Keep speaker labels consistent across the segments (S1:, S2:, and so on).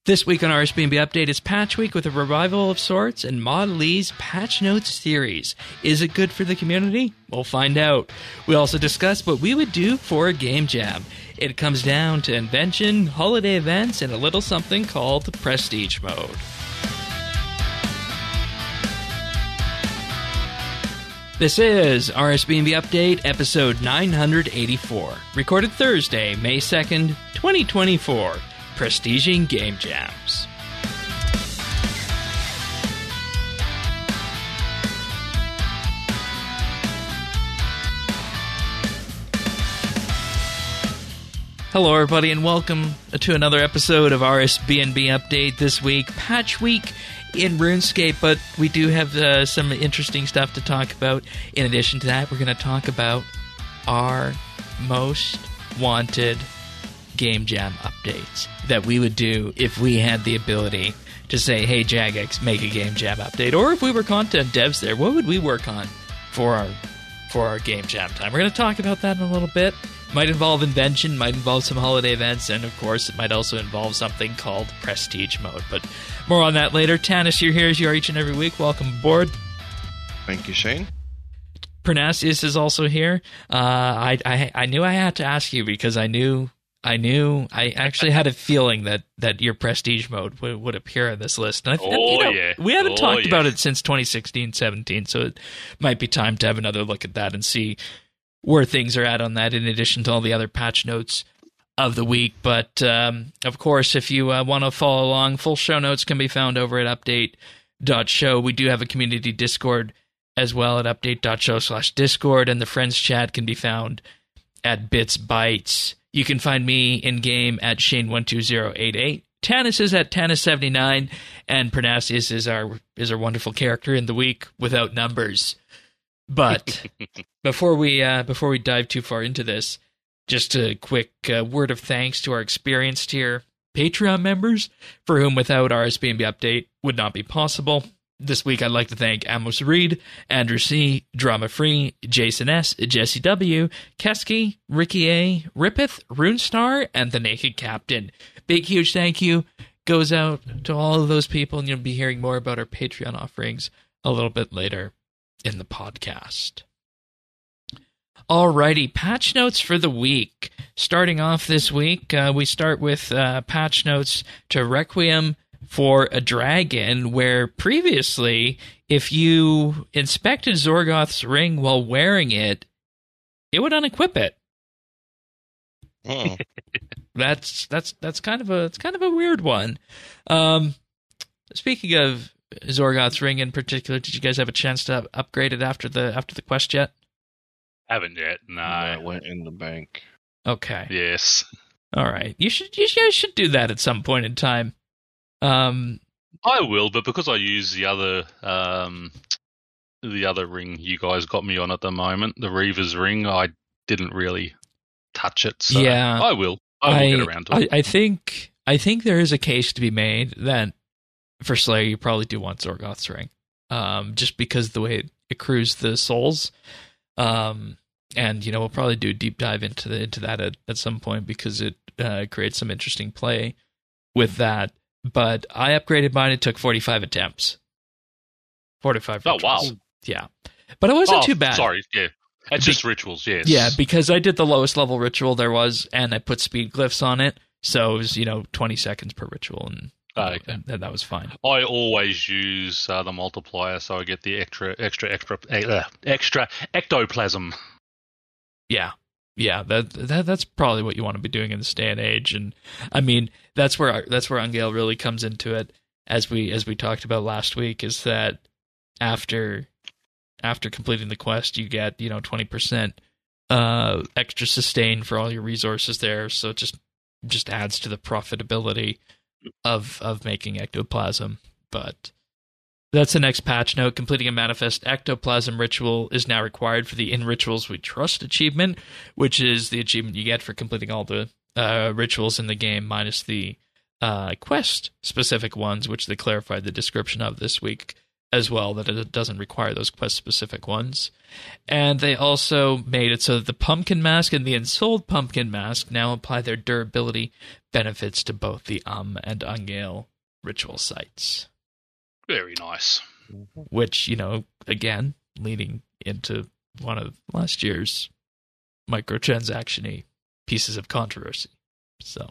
S1: This week on RSBNB Update is Patch Week with a revival of sorts and Model E's Patch Notes series. Is it good for the community? We'll find out. We also discuss what we would do for a game jam. It comes down to invention, holiday events, and a little something called Prestige Mode. This is RSBNB Update, episode 984, recorded Thursday, May 2nd, 2024. Prestiging Game Jams. Hello, everybody, and welcome to another episode of RSBNB Update. This week, Patch Week in RuneScape, but we do have some interesting stuff to talk about. In addition to that, we're going to talk about our most wanted game jam updates that we would do if we had the ability to say, hey, Jagex, make a game jam update. Or if we were content devs there, what would we work on for our game jam time? We're going to talk about that in a little bit. Might involve invention, might involve some holiday events, and of course it might also involve something called Prestige Mode. But more on that later. Tanis, you're here as you are each and every week. Welcome aboard.
S2: Thank you, Shane.
S1: Pernasius is also here. I knew I had to ask you because I actually had a feeling that your Prestige Mode would appear on this list. And we haven't talked about it since 2016-17, so it might be time to have another look at that and see where things are at on that, in addition to all the other patch notes of the week. But, of course, if you want to follow along, full show notes can be found over at update.show. We do have a community Discord as well at update.show/Discord, and the Friends chat can be found at Bits Bytes. You can find me in-game at Shane12088. Tanis is at Tanis79, and Pernasius is our wonderful character in the week without numbers. But before we dive too far into this, just a quick word of thanks to our experienced tier Patreon members, for whom without RSBNB Update would not be possible. This week, I'd like to thank Amos Reed, Andrew C., Drama Free, Jason S., Jesse W., Kesky, Ricky A., Rippeth, Runestar, and The Naked Captain. Big, huge thank you goes out to all of those people, and you'll be hearing more about our Patreon offerings a little bit later in the podcast. Alrighty, patch notes for the week. Starting off this week, we start with patch notes to Requiem for a Dragon, where previously, if you inspected Zorgoth's ring while wearing it, it would unequip it.
S2: Oh.
S1: That's kind of a weird one. Speaking of Zorgoth's ring in particular, did you guys have a chance to upgrade it after the quest yet?
S3: Haven't yet. No,
S2: I went in the bank.
S1: Okay.
S3: Yes.
S1: All right. You guys should do that at some point in time.
S3: I will, but because I use the other ring you guys got me on at the moment, the Reaver's ring, I didn't really touch it. So yeah, I will. I will get around to it.
S1: I think there is a case to be made that for Slayer you probably do want Zorgoth's ring, just because the way it accrues the souls, and we'll probably do a deep dive into that at some point because it creates some interesting play with that. But I upgraded mine. It took 45 attempts. 45 rituals.
S3: Oh, wow.
S1: Yeah. But it wasn't too bad.
S3: Sorry, yeah. It's just rituals, yes.
S1: Yeah, because I did the lowest level ritual there was, and I put speed glyphs on it, so it was, 20 seconds per ritual, and that was fine.
S3: I always use the multiplier, so I get the extra ectoplasm.
S1: Yeah, that's probably what you want to be doing in this day and age, and I mean that's where Ungale really comes into it, as we talked about last week, is that after completing the quest, you get 20% extra sustain for all your resources there, so it just adds to the profitability of making ectoplasm. But that's the next patch note. Completing a manifest ectoplasm ritual is now required for the In Rituals We Trust achievement, which is the achievement you get for completing all the rituals in the game, minus the quest-specific ones, which they clarified the description of this week as well, that it doesn't require those quest-specific ones. And they also made it so that the Pumpkin Mask and the Ensouled Pumpkin Mask now apply their durability benefits to both the and Ungale ritual sites.
S3: Very nice.
S1: Which, again, leading into one of last year's microtransaction-y pieces of controversy. So...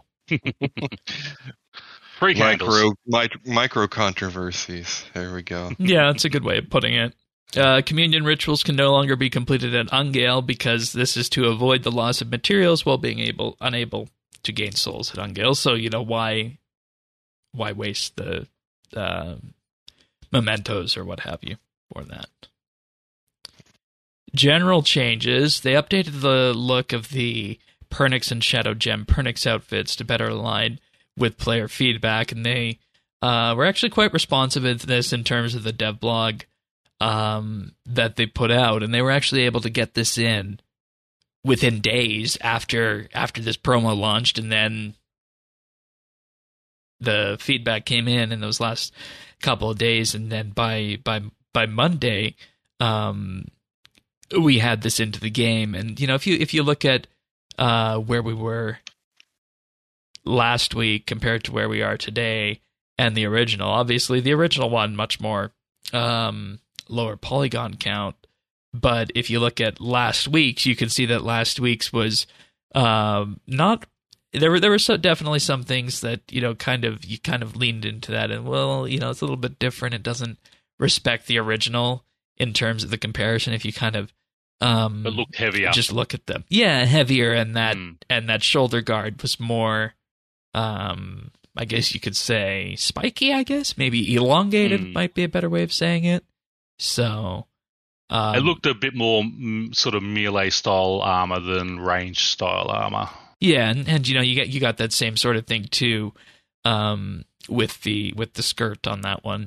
S2: Micro controversies. There we go.
S1: Yeah, that's a good way of putting it. Communion rituals can no longer be completed at Ungale because this is to avoid the loss of materials while being unable to gain souls at Ungale. So, why waste the mementos or what have you for that? General changes. They updated the look of the Pernix and Shadow Gem Pernix outfits to better align with player feedback, and they were actually quite responsive to this in terms of the dev blog that they put out, and they were actually able to get this in within days after this promo launched, and then the feedback came in those last couple of days, and then by Monday, we had this into the game. And if you look at where we were last week compared to where we are today and the original, obviously the original one much more lower polygon count, but if you look at last week's, you can see that last week's was not there were definitely some things that you kind of leaned into that, and it's a little bit different. It doesn't respect the original in terms of the comparison. If you kind of
S3: it looked heavier,
S1: just look at them, heavier, and that shoulder guard was more I guess you could say spiky, I guess. Maybe elongated might be a better way of saying it. So
S3: it looked a bit more sort of melee style armor than range style armor.
S1: Yeah, and you got that same sort of thing too with the skirt on that one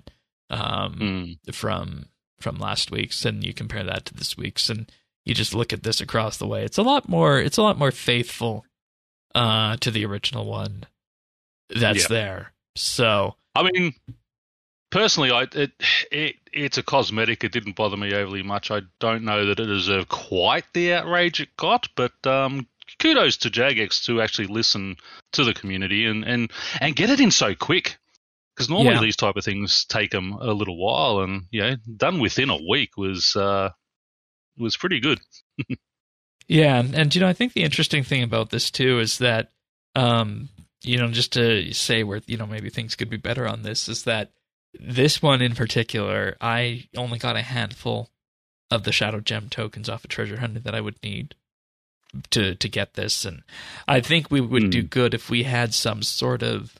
S1: from last week's, and you compare that to this week's, and you just look at this across the way. It's a lot more faithful to the original one that's there. So
S3: I mean, personally, it's a cosmetic. It didn't bother me overly much. I don't know that it deserved quite the outrage it got, but kudos to Jagex to actually listen to the community and get it in so quick. Because normally these type of things take them a little while, and done within a week was pretty good.
S1: Yeah, and I think the interesting thing about this too is that just to say where maybe things could be better on this is that this one in particular, I only got a handful of the Shadow Gem tokens off of Treasure Hunter that I would need to get this, and I think we would do good if we had some sort of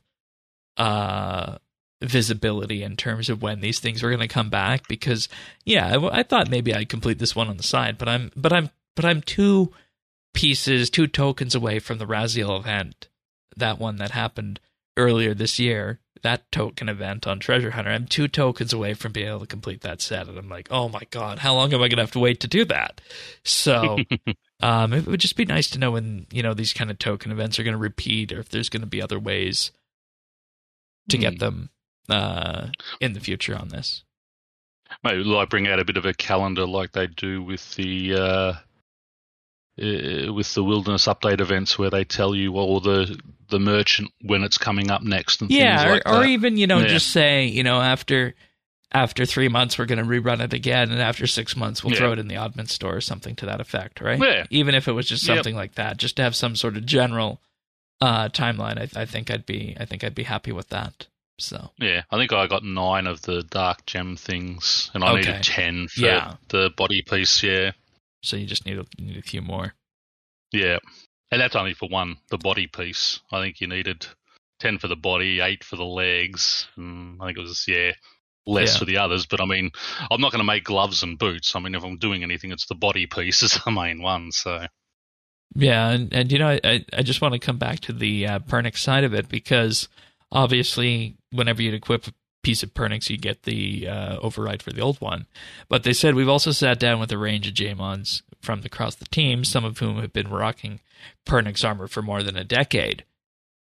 S1: visibility in terms of when these things were going to come back, because I thought maybe I'd complete this one on the side, but I'm two tokens away from the Raziel event, that one that happened earlier this year, that token event on Treasure Hunter. I'm 2 tokens away from being able to complete that set, and I'm like, oh my god, how long am I going to have to wait to do that? So it would just be nice to know when these kind of token events are going to repeat, or if there's going to be other ways to get them in the future on this.
S3: Maybe like bring out a bit of a calendar like they do with the wilderness update events, where they tell you all the merchant when it's coming up next and things like that.
S1: Or even just say after 3 months we're going to rerun it again, and after 6 months we'll throw it in the Oddman store or something to that effect, right?
S3: Yeah.
S1: Even if it was just something like that, just to have some sort of general timeline. I think I'd be happy with that. So
S3: I think I got 9 of the dark gem things, and I needed 10 for the body piece. Yeah.
S1: So you just need a few more.
S3: Yeah, and that's only for one, the body piece. I think you needed 10 for the body, 8 for the legs. I think it was less for the others. But I mean, I'm not going to make gloves and boots. I mean, if I'm doing anything, it's the body piece is the main one. So
S1: yeah, and I just want to come back to the Pernix side of it, because obviously whenever you'd equip piece of Pernix, you get the override for the old one. But they said we've also sat down with a range of Jaemons from across the team, some of whom have been rocking Pernix armor for more than a decade.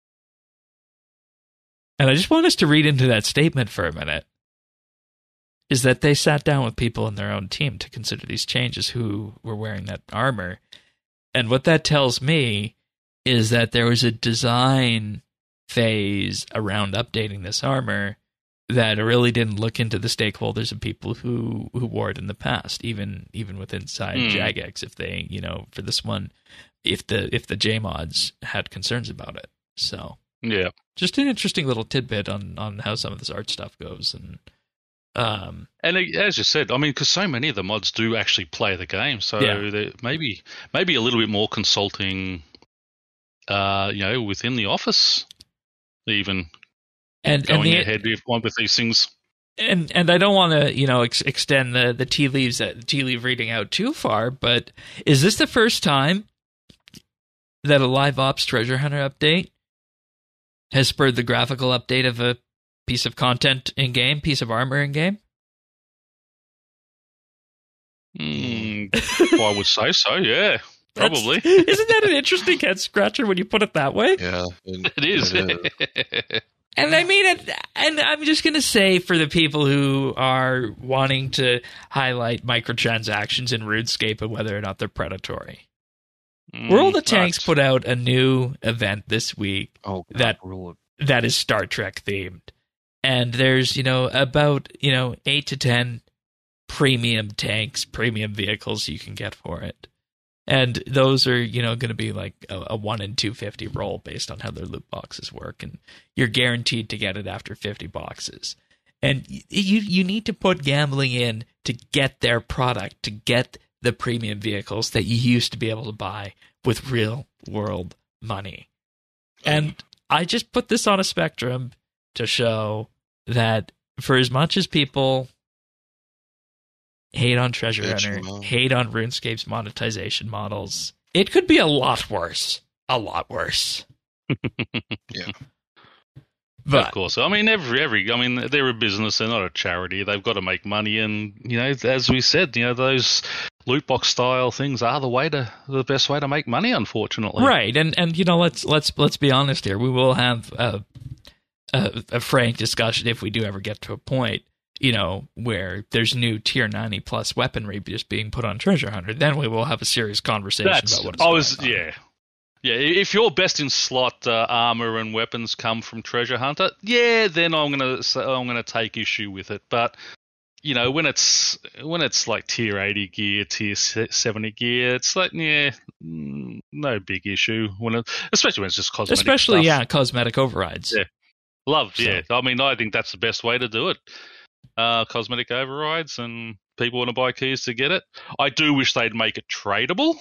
S1: And I just want us to read into that statement for a minute. is that they sat down with people in their own team to consider these changes who were wearing that armor. And what that tells me is that there was a design phase around updating this armor that really didn't look into the stakeholders and people who wore it in the past, even with inside Jagex, if they, for this one, if the JMods had concerns about it. So
S3: yeah,
S1: just an interesting little tidbit on how some of this art stuff goes. And
S3: as you said, I mean, because so many of the mods do actually play the game, so maybe a little bit more consulting, within the office, even going ahead with these things.
S1: And I don't want to extend the tea leaf reading out too far, but is this the first time that a live ops treasure hunter update has spurred the graphical update of a piece of content in game, piece of armor in game?
S3: I would say so, yeah. Probably.
S1: Isn't that an interesting head scratcher when you put it that way?
S2: Yeah,
S3: it is.
S1: And I mean, and I'm just going to say for the people who are wanting to highlight microtransactions in RuneScape and whether or not they're predatory. World of Tanks put out a new event this week that is Star Trek themed. And there's, about, 8 to 10 premium tanks, premium vehicles you can get for it. And those are, going to be like a 1 in 250 roll based on how their loot boxes work. And you're guaranteed to get it after 50 boxes. And you need to put gambling in to get their product, to get the premium vehicles that you used to be able to buy with real world money. And I just put this on a spectrum to show that for as much as people hate on Treasure Hunter, hate on RuneScape's monetization models, it could be a lot worse. A lot worse.
S2: Yeah.
S3: But, of course. I mean, they're a business. They're not a charity. They've got to make money. And, as we said, those loot box style things are the best way to make money, unfortunately.
S1: Right. And let's be honest here. We will have a frank discussion if we do ever get to a point, where there's new tier 90 plus weaponry just being put on Treasure Hunter. Then we will have a serious conversation about what it's going on. Yeah, if your best in slot armor and weapons come from Treasure Hunter, then I'm gonna take issue with it. But when it's like tier 80 gear, tier 70 gear, it's like no big issue. Especially when it's just cosmetic stuff. Cosmetic overrides.
S3: Yeah, loved. So. Yeah, I mean, I think that's the best way to do it. Cosmetic overrides, and people want to buy keys to get it. I do wish they'd make it tradable.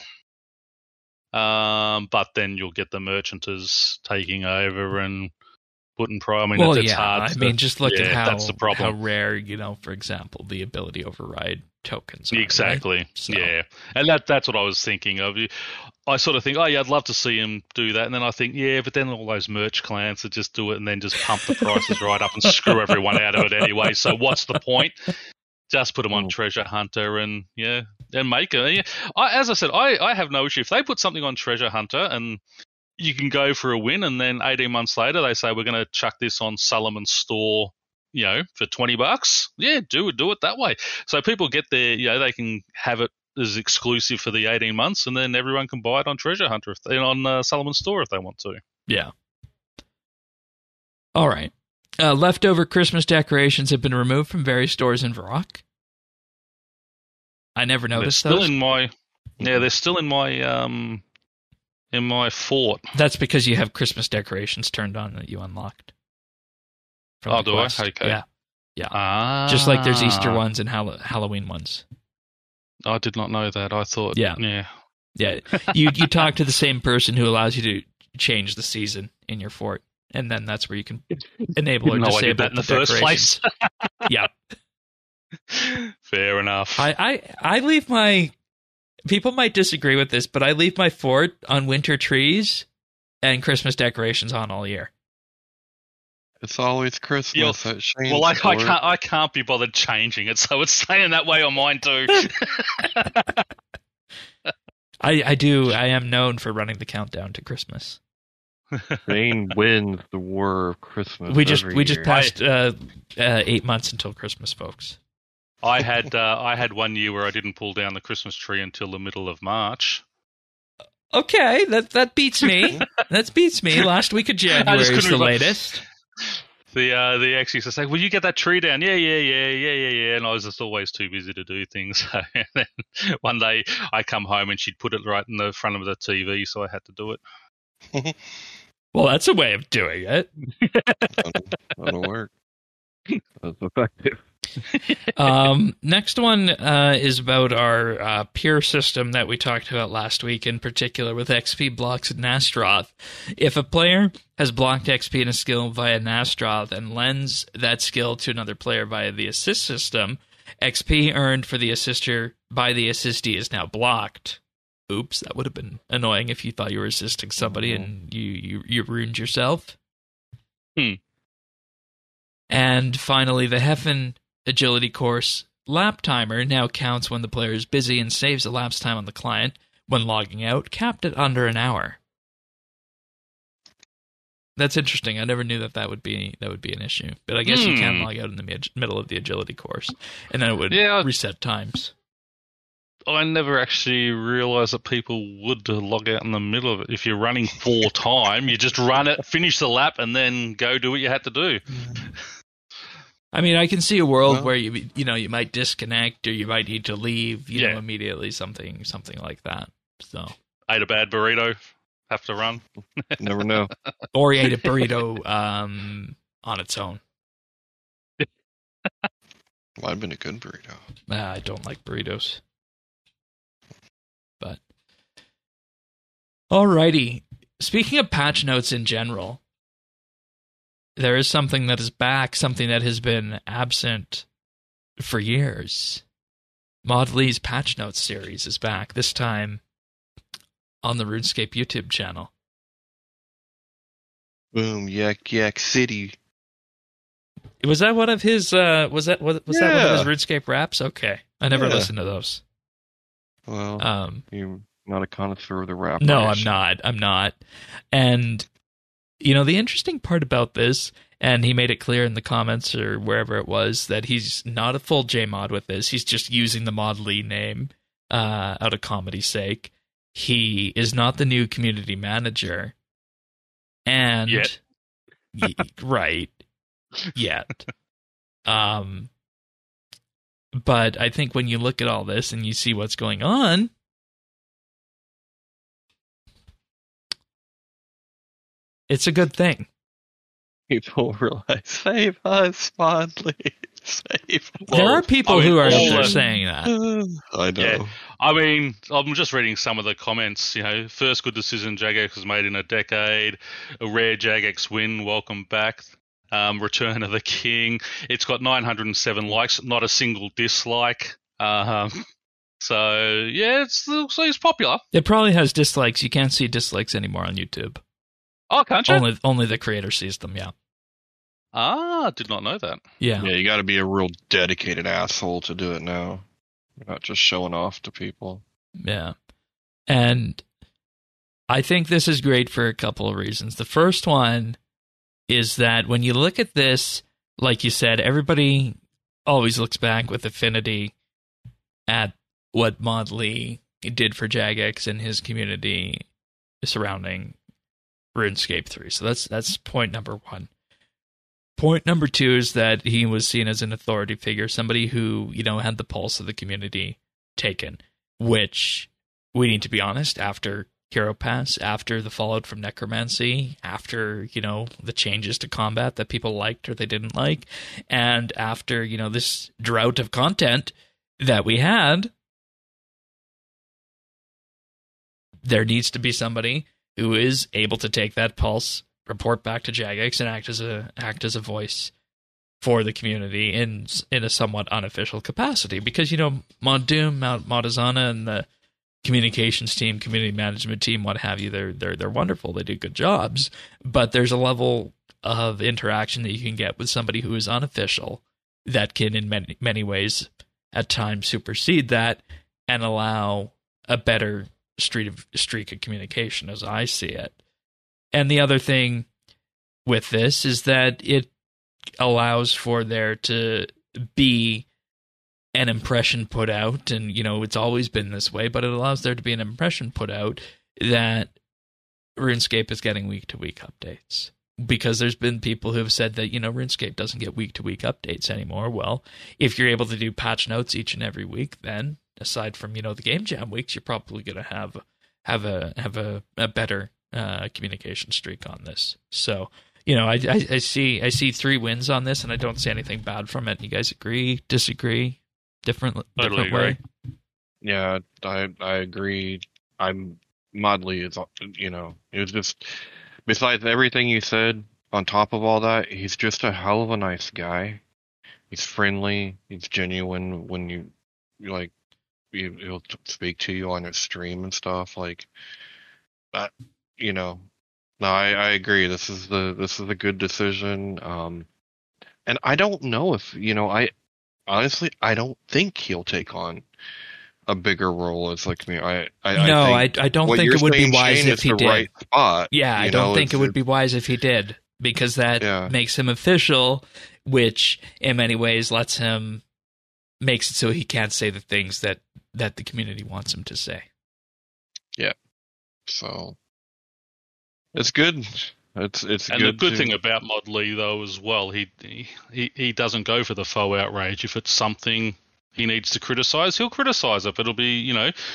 S3: But then you'll get the merchanters taking over and putting hard.
S1: I mean, just look at how rare, for example, the ability override tokens are.
S3: Exactly.
S1: Right? So.
S3: Yeah. And that's what I was thinking of. I sort of think, I'd love to see him do that. And then I think, but then all those merch clans that just do it and then just pump the prices right up and screw everyone out of it anyway. So what's the point? Just put them on Treasure Hunter and make it. As I said, I have no issue. If they put something on Treasure Hunter and you can go for a win, and then 18 months later they say we're going to chuck this on Solomon's store, for $20. Yeah, do it that way. So people get their, they can have it as exclusive for the 18 months, and then everyone can buy it on Treasure Hunter on Solomon's store if they want to.
S1: Yeah. All right. Leftover Christmas decorations have been removed from various stores in Varrock. I never noticed those.
S3: They're still in my fort.
S1: That's because you have Christmas decorations turned on that you unlocked.
S3: Oh, do I? Okay.
S1: Yeah. Just like there's Easter ones and Halloween ones.
S3: I did not know that. I thought.
S1: Yeah. You talk to the same person who allows you to change the season in your fort. And then that's where you can enable or disable
S3: in the first place.
S1: Yeah.
S3: Fair enough.
S1: I leave my... People might disagree with this, but I leave my fort on winter trees and Christmas decorations on all year.
S2: It's always Christmas.
S3: Well, I can't be bothered changing it, so it's staying that way on mine too.
S1: I do. I am known for running the countdown to Christmas.
S2: Rain wins the war of Christmas.
S1: We just passed 8 months until Christmas, folks.
S3: I had 1 year where I didn't pull down the Christmas tree until the middle of March.
S1: Okay, that beats me. That beats me. Last week of January is the latest.
S3: The ex used to say, "Will you get that tree down?" Yeah. And I was just always too busy to do things. So then one day I come home and she'd put it right in the front of the TV, so I had to do it.
S1: Well, that's a way of doing it.
S2: That'll work. That's effective.
S1: Next one is about our peer system that we talked about last week, in particular with XP blocks and Nastroth. If a player has blocked XP in a skill via Nastroth and lends that skill to another player via the assist system, XP earned for the assister by the assistee is now blocked. Oops, that would have been annoying if you thought you were assisting somebody and you ruined yourself. And finally, the Heffen agility course lap timer now counts when the player is busy and saves elapsed time on the client when logging out, capped at under an hour. That's interesting. I never knew that would be an issue. But I guess you can log out in the middle of the agility course, and then it would reset times.
S3: I never actually realised that people would log out in the middle of it. If you're running for time, you just run it, finish the lap, and then go do what you had to do.
S1: I mean, I can see a world where you might disconnect or you might need to leave, immediately, something like that. So
S3: ate a bad burrito, have to run.
S2: Never know.
S1: Or you ate a burrito on its own.
S2: Might have been a good burrito.
S1: I don't like burritos. But alrighty. Speaking of patch notes in general, there is something that is back, something that has been absent for years. Mod Lee's Patch Notes series is back, this time on the RuneScape YouTube channel.
S2: Boom, Yak City.
S1: Was that one of his was that one of his RuneScape raps? Okay. I never listened to those.
S2: Well, you're not a connoisseur of the rap.
S1: No, I'm not. And the interesting part about this, and he made it clear in the comments or wherever it was, that he's not a full JMod with this. He's just using the Mod Lee name out of comedy's sake. He is not the new community manager. And
S3: yet.
S1: Right. Yet. But I think when you look at all this and you see what's going on, it's a good thing.
S2: People realize, save us, fondly. Save us.
S1: There are people who are out there saying that.
S2: I know.
S3: Yeah. I mean, I'm just reading some of the comments. First good decision Jagex was made in a decade. A rare Jagex win. Welcome back. Return of the King. It's got 907 likes, not a single dislike. So yeah, it's popular.
S1: It probably has dislikes. You can't see dislikes anymore on YouTube.
S3: Oh, can't you?
S1: Only the creator sees them. Yeah.
S3: Did not know that.
S1: Yeah.
S2: Yeah, you got to be a real dedicated asshole to do it now. You're not just showing off to people.
S1: Yeah. And I think this is great for a couple of reasons. The first one is that when you look at this, like you said, everybody always looks back with affinity at what Mod Lee did for Jagex and his community surrounding RuneScape 3. So that's point number one. Point number two is that he was seen as an authority figure, somebody who, had the pulse of the community taken, which we need to be honest, after Hero Pass, after the fallout from Necromancy, after, the changes to combat that people liked or they didn't like, and after, this drought of content that we had, there needs to be somebody who is able to take that pulse, report back to Jagex, and act as a voice for the community in a somewhat unofficial capacity. Because, Mod Doom, Modizana, and the communications team, community management team, what have you, they're wonderful. They do good jobs, but there's a level of interaction that you can get with somebody who is unofficial that can, in many ways, at times supersede that and allow a better streak of communication, as I see it. And the other thing with this is that it allows for there to be an impression put out, and it's always been this way, but it allows there to be an impression put out that RuneScape is getting week-to-week updates. Because there's been people who have said that, RuneScape doesn't get week-to-week updates anymore. Well, if you're able to do patch notes each and every week, then aside from, the Game Jam weeks, you're probably going to have a better communication streak on this. So, I see 3 wins on this, and I don't see anything bad from it. You guys agree, disagree, different way?
S2: Yeah, I agree. Modley is, it was just, besides everything you said, on top of all that, he's just a hell of a nice guy. He's friendly. He's genuine when he'll speak to you on his stream and stuff like that. No, I agree. This is a good decision. And I don't know if, I don't think he'll take on a bigger role as like me. I
S1: don't think it would be wise
S2: Shane,
S1: if he did.
S2: Right spot,
S1: yeah, I don't think it would be wise if he did, because that makes him official, which in many ways makes it so he can't say the things that the community wants him to say.
S2: Yeah. So it's good. It's
S3: and
S2: good.
S3: The good thing about Modley though as well, he doesn't go for the faux outrage. If it's something he needs to criticize, he'll criticize it. But it'll be,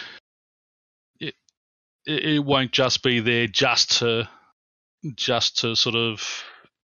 S3: it won't just be there just to sort of,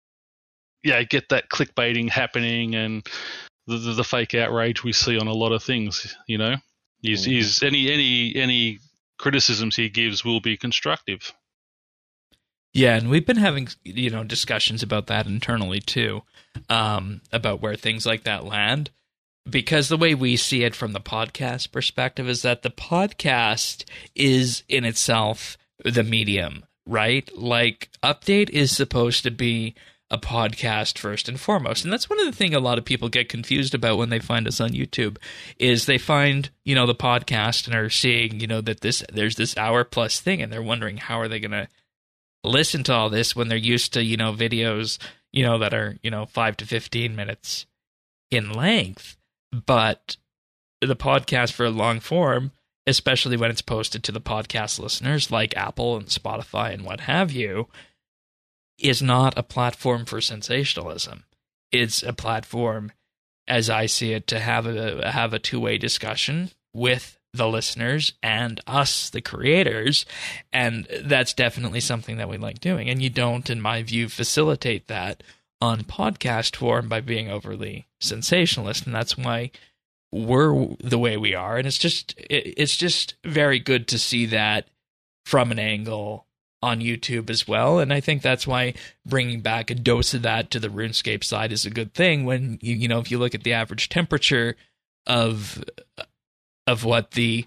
S3: get that clickbaiting happening and the fake outrage we see on a lot of things. He's any criticisms he gives will be constructive.
S1: Yeah, and we've been having discussions about that internally too, about where things like that land. Because the way we see it from the podcast perspective is that the podcast is in itself the medium, right? Like, Update is supposed to be a podcast first and foremost. And that's one of the things a lot of people get confused about when they find us on YouTube, is they find, the podcast and are seeing, that there's this hour-plus thing, and they're wondering how are they going to listen to all this when they're used to, videos, that are, 5 to 15 minutes in length. But the podcast for long form, especially when it's posted to the podcast listeners like Apple and Spotify and what have you, is not a platform for sensationalism. It's a platform, as I see it, to have a two-way discussion with the listeners and us, the creators, and that's definitely something that we like doing. And you don't, in my view, facilitate that on podcast form by being overly sensationalist, and that's why we're the way we are. And it's just very good to see that from an angle on YouTube as well. And I think that's why bringing back a dose of that to the RuneScape side is a good thing. When if you look at the average temperature of what the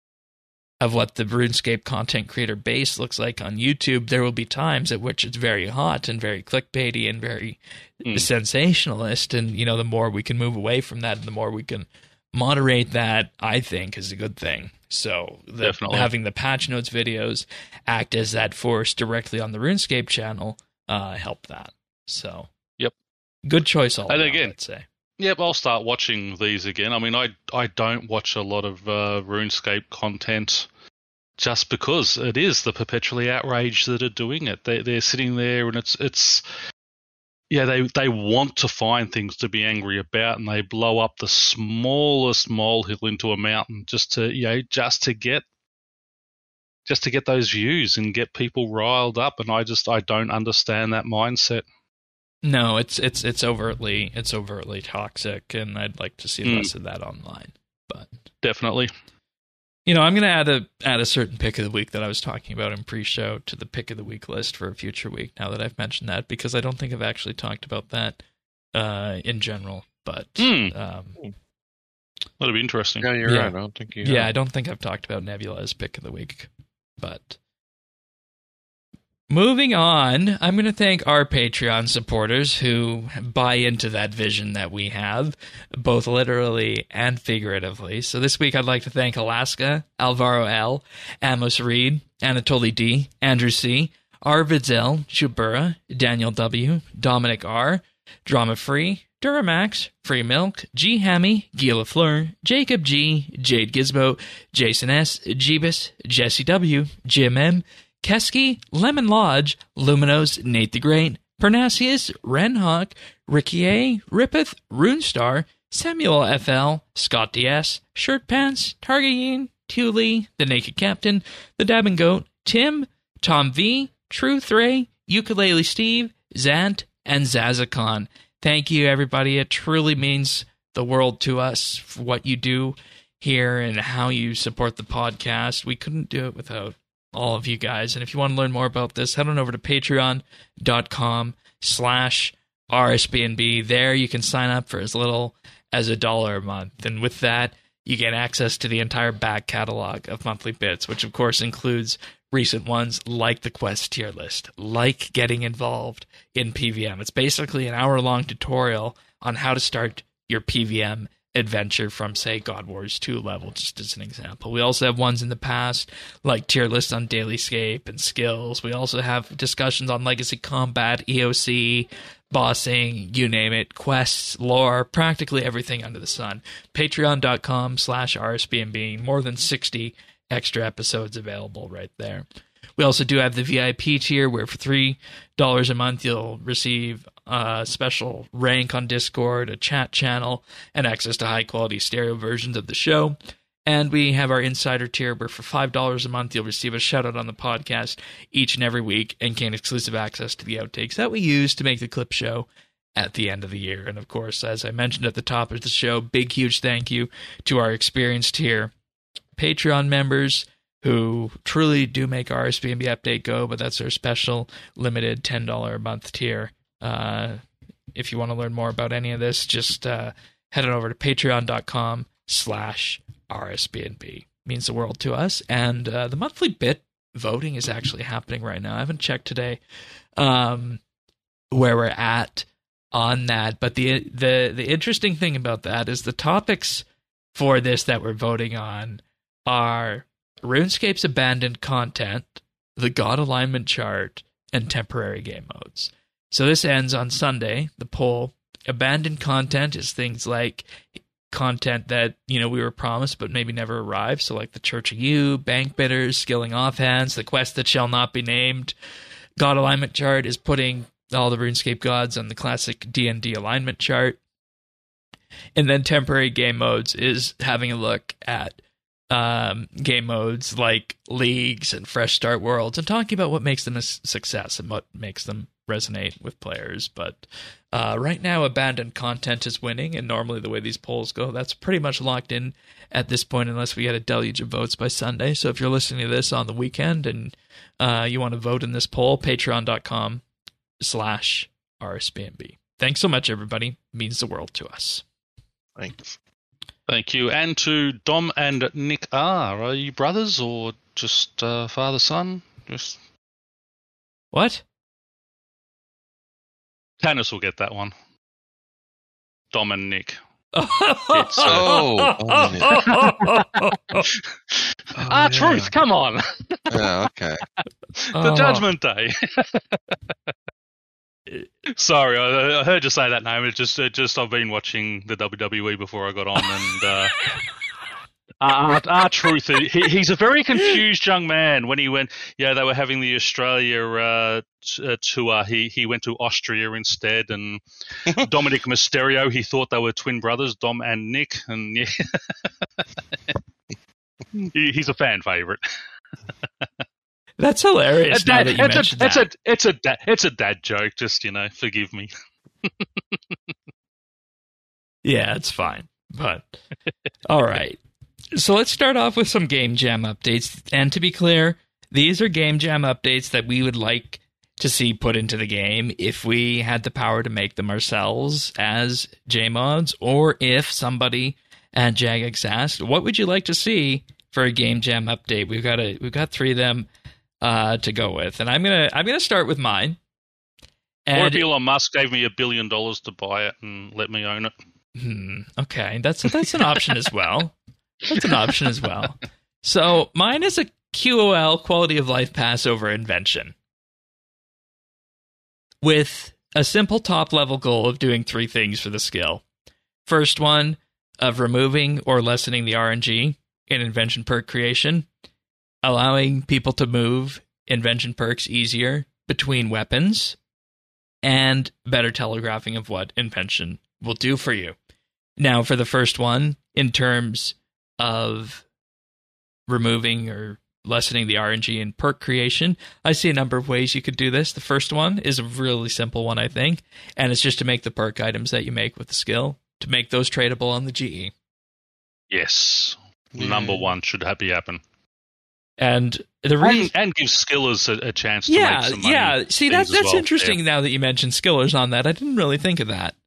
S1: RuneScape content creator base looks like on YouTube, there will be times at which it's very hot and very clickbaity and very sensationalist. And, the more we can move away from that and the more we can moderate that, I think is a good thing. So having the patch notes videos act as that force directly on the RuneScape channel help that. So
S3: yep,
S1: good choice all
S3: and
S1: around,
S3: again,
S1: I'd say.
S3: Yep, I'll start watching these again. I mean, I don't watch a lot of RuneScape content just because it is the perpetually outraged that are doing it. They're sitting there and it's they want to find things to be angry about, and they blow up the smallest molehill into a mountain just to get those views and get people riled up. And I don't understand that mindset.
S1: No, it's overtly toxic, and I'd like to see less of that online. But
S3: definitely,
S1: I'm going to add a certain pick of the week that I was talking about in pre-show to the pick of the week list for a future week. Now that I've mentioned that, because I don't think I've actually talked about that in general. But
S3: that'll be interesting.
S2: Yeah, you're right. I don't think you.
S1: Yeah, I don't think I've talked about Nebula as pick of the week, but. Moving on, I'm going to thank our Patreon supporters who buy into that vision that we have, both literally and figuratively. So this week I'd like to thank Alaska, Alvaro L., Amos Reed, Anatoly D., Andrew C., Arvids L., Shubura, Daniel W., Dominic R., Drama Free, Duramax, Free Milk, G Hammy, Guy Lafleur, Jacob G, Jade Gizmo, Jason S, Jeebus, Jesse W, Jim M, Kesky, Lemon Lodge, Luminos, Nate the Great, Parnassius, Renhawk, Ricky A, Rippeth, Runestar, Samuel FL, Scott DS, Shirt Pants, Targayen, Thule, The Naked Captain, The Dabbing Goat, Tim, Tom V, Truth Ray, Ukulele Steve, Zant, and Zazakon. Thank you, everybody. It truly means the world to us for what you do here and how you support the podcast. We couldn't do it without all of you guys. And if you want to learn more about this, head on over to patreon.com/RSBNB. There you can sign up for as little as $1 a month. And with that, you get access to the entire back catalog of monthly bits, which of course includes recent ones like the Quest tier list, like getting involved in PVM. It's basically an hour-long tutorial on how to start your PVM adventure from, say, God Wars 2 level, just as an example. We also have ones in the past, like tier lists on Dailyscape and skills. We also have discussions on Legacy Combat, EOC, bossing, you name it, quests, lore, practically everything under the sun. Patreon.com/RSBNB, more than 60 extra episodes available right there. We also do have the VIP tier, where for $3 a month you'll receive a special rank on Discord, a chat channel, and access to high-quality stereo versions of the show. And we have our Insider tier, where for $5 a month you'll receive a shout-out on the podcast each and every week and gain exclusive access to the outtakes that we use to make the clip show at the end of the year. And of course, as I mentioned at the top of the show, big, huge thank you to our experienced tier Patreon members who truly do make RSBNB Update go, but that's our special limited $10 a month tier. If you want to learn more about any of this, just head on over to patreon.com/RSBNB. Means the world to us. And the monthly bit voting is actually happening right now. I haven't checked today where we're at on that, but the interesting thing about that is the topics for this that we're voting on are RuneScape's abandoned content, the God alignment chart, and temporary game modes. So this ends on Sunday, the poll. Abandoned content is things like content that, we were promised but maybe never arrived. So like the Church of You, Bank Bidders, Skilling Offhands, the Quest That Shall Not Be Named. God alignment chart is putting all the RuneScape gods on the classic D&D alignment chart. And then temporary game modes is having a look at game modes like leagues and fresh start worlds and talking about what makes them a success and what makes them resonate with players. But right now, abandoned content is winning, and normally the way these polls go, that's pretty much locked in at this point unless we get a deluge of votes by Sunday. So if you're listening to this on the weekend and you want to vote in this poll, patreon.com/RSBNB. Thanks so much, everybody. It means the world to us.
S2: Thanks.
S3: Thank you. And to Dom and Nick R. Are you brothers or just father-son? Just
S1: What?
S3: Tannis will get that one. Dom and Nick. Truth, come on.
S2: Yeah, okay.
S3: The Judgment Day. Sorry, I heard you say that name. It just I've been watching the WWE before I got on, and Truth, he's a very confused young man. When he went, they were having the Australia tour. He went to Austria instead, and Dominic Mysterio, he thought they were twin brothers, Dom and Nick, and he's a fan favorite.
S1: That's hilarious.
S3: It's a dad joke. Just forgive me.
S1: Yeah, it's fine. But all right. So let's start off with some Game Jam updates. And to be clear, these are Game Jam updates that we would like to see put into the game if we had the power to make them ourselves as JMods, or if somebody at Jagex asked, what would you like to see for a Game Jam update? We've got 3 of them to go with, and I'm gonna start with mine. And
S3: or if Elon Musk gave me $1 billion to buy it and let me own it.
S1: Okay, that's an option as well. That's an option as well. So mine is a QOL, quality of life pass over invention, with a simple top-level goal of doing 3 things for the skill. First one, of removing or lessening the RNG in invention perk creation, allowing people to move invention perks easier between weapons, and better telegraphing of what invention will do for you. Now, for the first one, in terms of removing or lessening the RNG in perk creation, I see a number of ways you could do this. The first one is a really simple one, I think, and it's just to make the perk items that you make with the skill, to make those tradable on the GE.
S3: Yes. Number one should happen.
S1: And the reason,
S3: and give skillers a chance to make some money.
S1: Yeah. See, that's
S3: well.
S1: interesting now that you mentioned skillers on that. I didn't really think of that.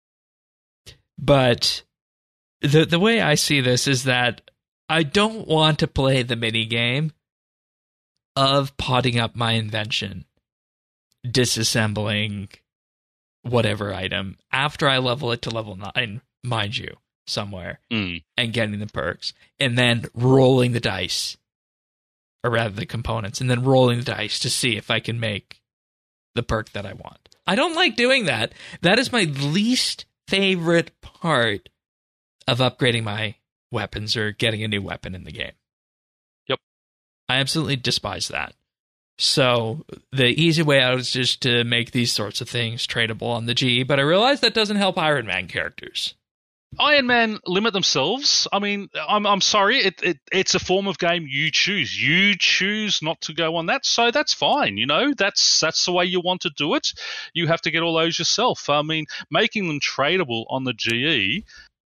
S1: But the way I see this is that I don't want to play the mini game of potting up my invention, disassembling whatever item after I level it to level 9, mind you, somewhere, and getting the perks, and then rolling the dice, or rather the components, and then rolling the dice to see if I can make the perk that I want. I don't like doing that. That is my least favorite part of upgrading my weapons or getting a new weapon in the game.
S3: Yep.
S1: I absolutely despise that. So the easy way out is just to make these sorts of things tradable on the GE, but I realize that doesn't help Iron Man characters.
S3: Iron Man limit themselves. I mean, I'm sorry, it's a form of game you choose. You choose not to go on that, so that's fine. You know, that's the way you want to do it. You have to get all those yourself. I mean, making them tradable on the GE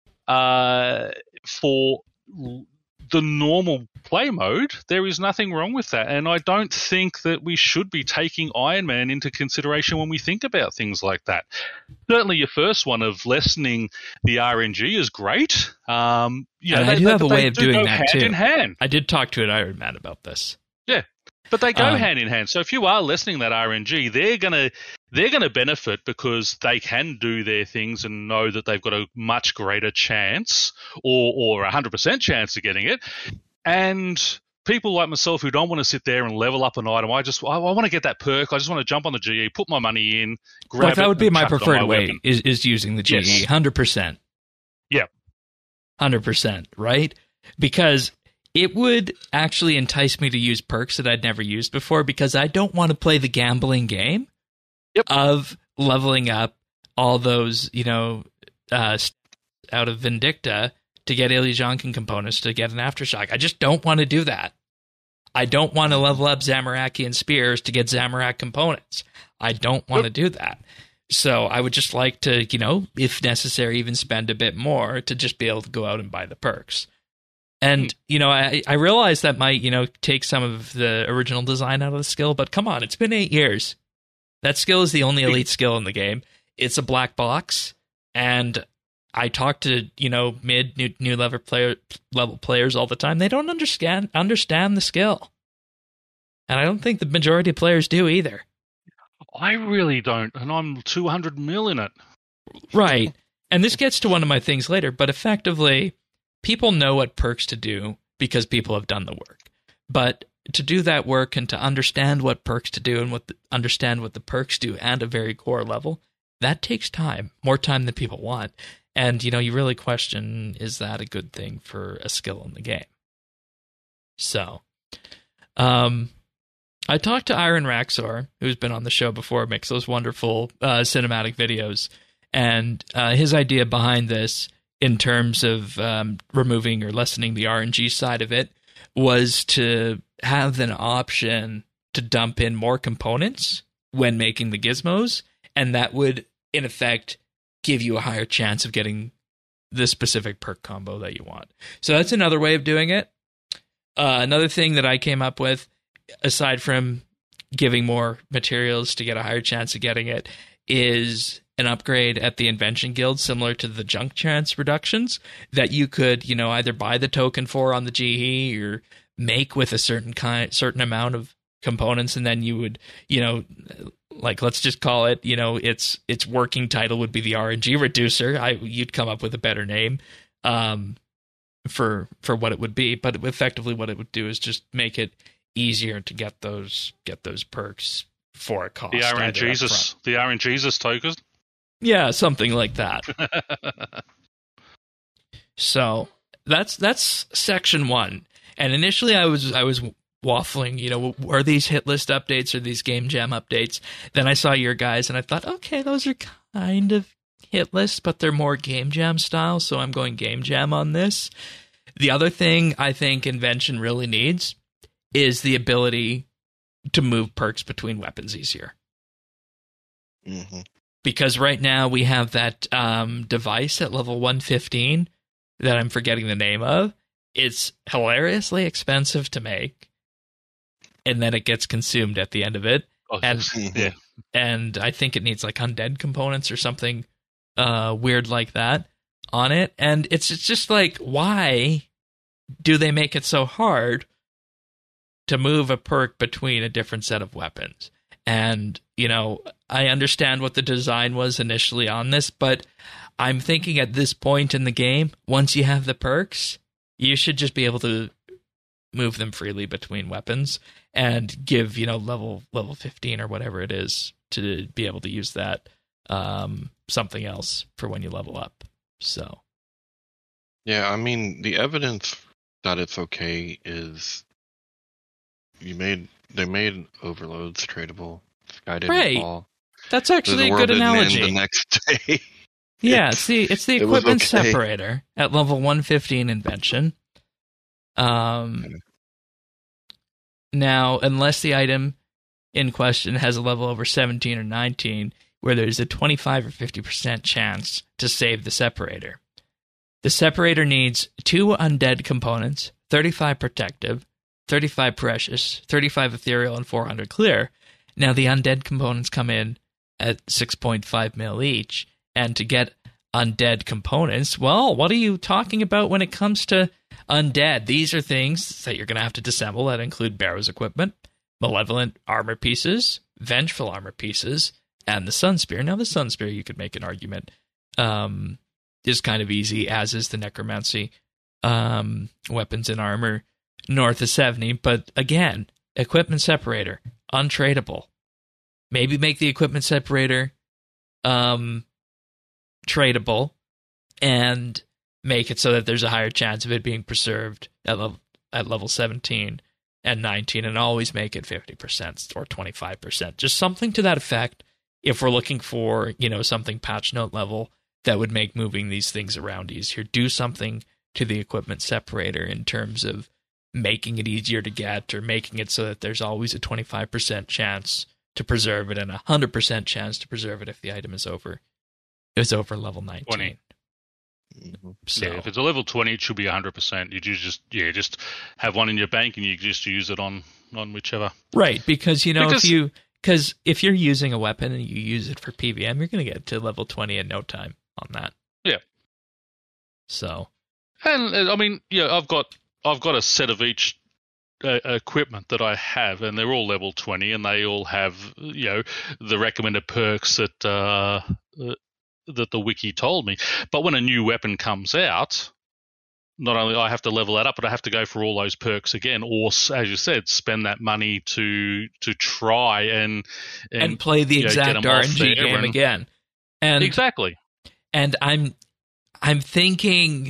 S3: for the normal play mode, there is nothing wrong with that. And I don't think that we should be taking Iron Man into consideration when we think about things like that. Certainly your first one of lessening the RNG is great.
S1: I do have a way of doing that
S3: hand
S1: too.
S3: In hand.
S1: I did talk to an Iron Man about this.
S3: Yeah. But they go hand in hand. So if you are lessening that RNG, they're gonna benefit because they can do their things and know that they've got a much greater chance or 100% chance of getting it. And people like myself who don't want to sit there and level up an item, I want to get that perk. I just want to jump on the GE, put my money in, grab it.
S1: That would be my preferred way
S3: weapon.
S1: is using the GE.
S3: Yes.
S1: 100%.
S3: Yeah.
S1: 100%, right? Because it would actually entice me to use perks that I'd never used before because I don't want to play the gambling game of leveling up all those, out of Vindicta to get Illusionkin components to get an Aftershock. I just don't want to do that. I don't want to level up Zamorakian and Spears to get Zamorak components. I don't want to do that. So I would just like to, if necessary, even spend a bit more to just be able to go out and buy the perks. And, I realize that might, take some of the original design out of the skill, but come on, it's been 8 years. That skill is the only elite skill in the game. It's a black box, and I talk to, new level players all the time. They don't understand the skill. And I don't think the majority of players do either.
S3: I really don't, and I'm 200 mil in it.
S1: Right. And this gets to one of my things later, but effectively, people know what perks to do because people have done the work. But to do that work and to understand what perks to do and understand what the perks do at a very core level, that takes time, more time than people want. And, you really question, is that a good thing for a skill in the game? So, I talked to Iron Raxor, who's been on the show before, makes those wonderful cinematic videos, and his idea behind this in terms of removing or lessening the RNG side of it was to have an option to dump in more components when making the gizmos, and that would, in effect, give you a higher chance of getting the specific perk combo that you want. So that's another way of doing it. Another thing that I came up with, aside from giving more materials to get a higher chance of getting it, is an upgrade at the Invention Guild similar to the junk chance reductions that you could, either buy the token for on the GE or make with a certain amount of components, and then you would, let's just call it, its working title would be the RNG reducer. You'd come up with a better name for what it would be, but effectively what it would do is just make it easier to get those perks for a cost.
S3: The
S1: either
S3: RNGesus token.
S1: Yeah, something like that. So that's section 1. And initially I was waffling, are these hit list updates or these game jam updates? Then I saw your guys and I thought, okay, those are kind of hit lists, but they're more game jam style, so I'm going game jam on this. The other thing I think Invention really needs is the ability to move perks between weapons easier.
S2: Mm-hmm.
S1: Because right now we have that device at level 115 that I'm forgetting the name of. It's hilariously expensive to make, and then it gets consumed at the end of it.
S3: Oh,
S1: and and I think it needs like undead components or something weird like that on it. And it's just like, why do they make it so hard to move a perk between a different set of weapons? And, I understand what the design was initially on this, but I'm thinking at this point in the game, once you have the perks, you should just be able to move them freely between weapons and give, level 15 or whatever it is to be able to use that something else for when you level up. So.
S2: Yeah, I mean, the evidence that it's okay is they made overloads tradable. Sky didn't fall.
S1: That's actually a good analogy.
S2: The next day.
S1: Yeah, it's the equipment separator at level 115 Invention. Now, unless the item in question has a level over 17 or 19, where there's a 25 or 50% chance to save the separator. The separator needs 2 undead components, 35 protective, 35 precious, 35 ethereal, and 400 clear. Now, the undead components come in at 6.5 mil each, and to get undead components, well, what are you talking about when it comes to undead? These are things that you're going to have to disassemble that include Barrow's equipment, malevolent armor pieces, vengeful armor pieces, and the Sunspear. Now, the Sunspear, you could make an argument, is kind of easy, as is the necromancy weapons and armor north of 70, but again, equipment separator, untradeable. Maybe make the equipment separator tradable and make it so that there's a higher chance of it being preserved at level 17 and 19, and always make it 50% or 25%. Just something to that effect if we're looking for, something patch note level that would make moving these things around easier. Do something to the equipment separator in terms of making it easier to get, or making it so that there's always a 25% chance to preserve it and a 100% chance to preserve it if the item is over level 19.
S3: 20.
S1: So,
S3: yeah, if it's a level 20, it should be 100%. You just have one in your bank and you just use it on whichever.
S1: Right, because if you're using a weapon and you use it for PVM, you're going to get to level 20 in no time on that.
S3: Yeah.
S1: So,
S3: and I mean, I've got a set of each equipment that I have, and they're all level 20, and they all have the recommended perks that that the wiki told me. But when a new weapon comes out, not only I have to level that up, but I have to go for all those perks again, or as you said, spend that money to try and
S1: play the exact RNG game again. And
S3: exactly.
S1: And I'm thinking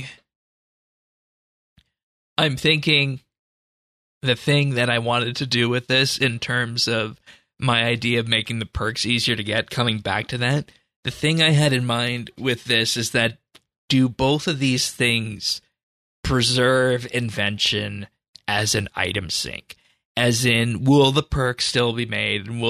S1: the thing that I wanted to do with this in terms of my idea of making the perks easier to get, coming back to that, the thing I had in mind with this is that do both of these things preserve Invention as an item sink? As in, will the perks still be made, and will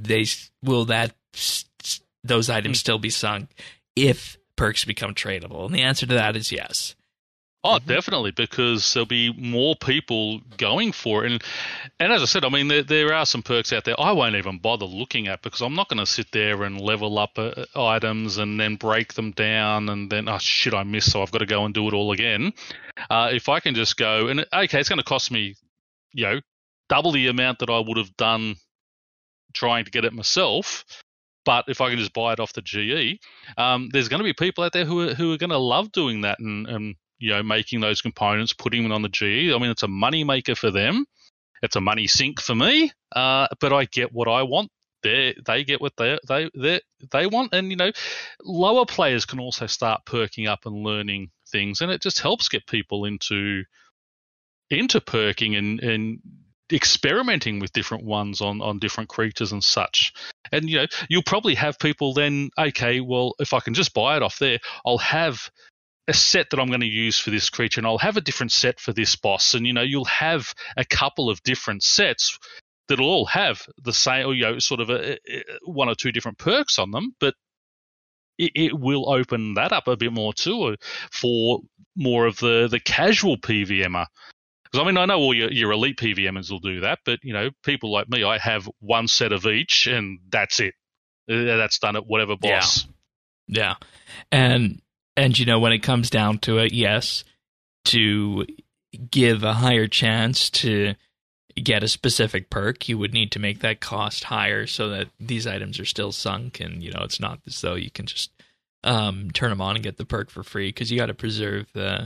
S1: those items still be sunk if perks become tradable? And the answer to that is yes.
S3: Oh, definitely, because there'll be more people going for it. And as I said, I mean, there are some perks out there I won't even bother looking at, because I'm not going to sit there and level up items and then break them down and then, oh, shit, I missed, so I've got to go and do it all again. If I can just go, and okay, it's going to cost me, double the amount that I would have done trying to get it myself. But if I can just buy it off the GE, there's going to be people out there who are going to love doing that and making those components, putting them on the GE. I mean, it's a money maker for them. It's a money sink for me. But I get what I want they get what they want, and lower players can also start perking up and learning things, and it just helps get people into perking and experimenting with different ones on different creatures and such. And you'll probably have people then, okay, well, if I can just buy it off there, I'll have a set that I'm going to use for this creature, and I'll have a different set for this boss, and you'll have a couple of different sets that'll all have the same, or sort of one or two different perks on them, but it will open that up a bit more too for more of the casual PVMer. Because I know all your elite PVMers will do that, but people like me, I have one set of each, and that's it. That's done at whatever boss.
S1: Yeah. And when it comes down to it, yes, to give a higher chance to get a specific perk, you would need to make that cost higher so that these items are still sunk, and it's not as though you can just turn them on and get the perk for free, because you got to preserve the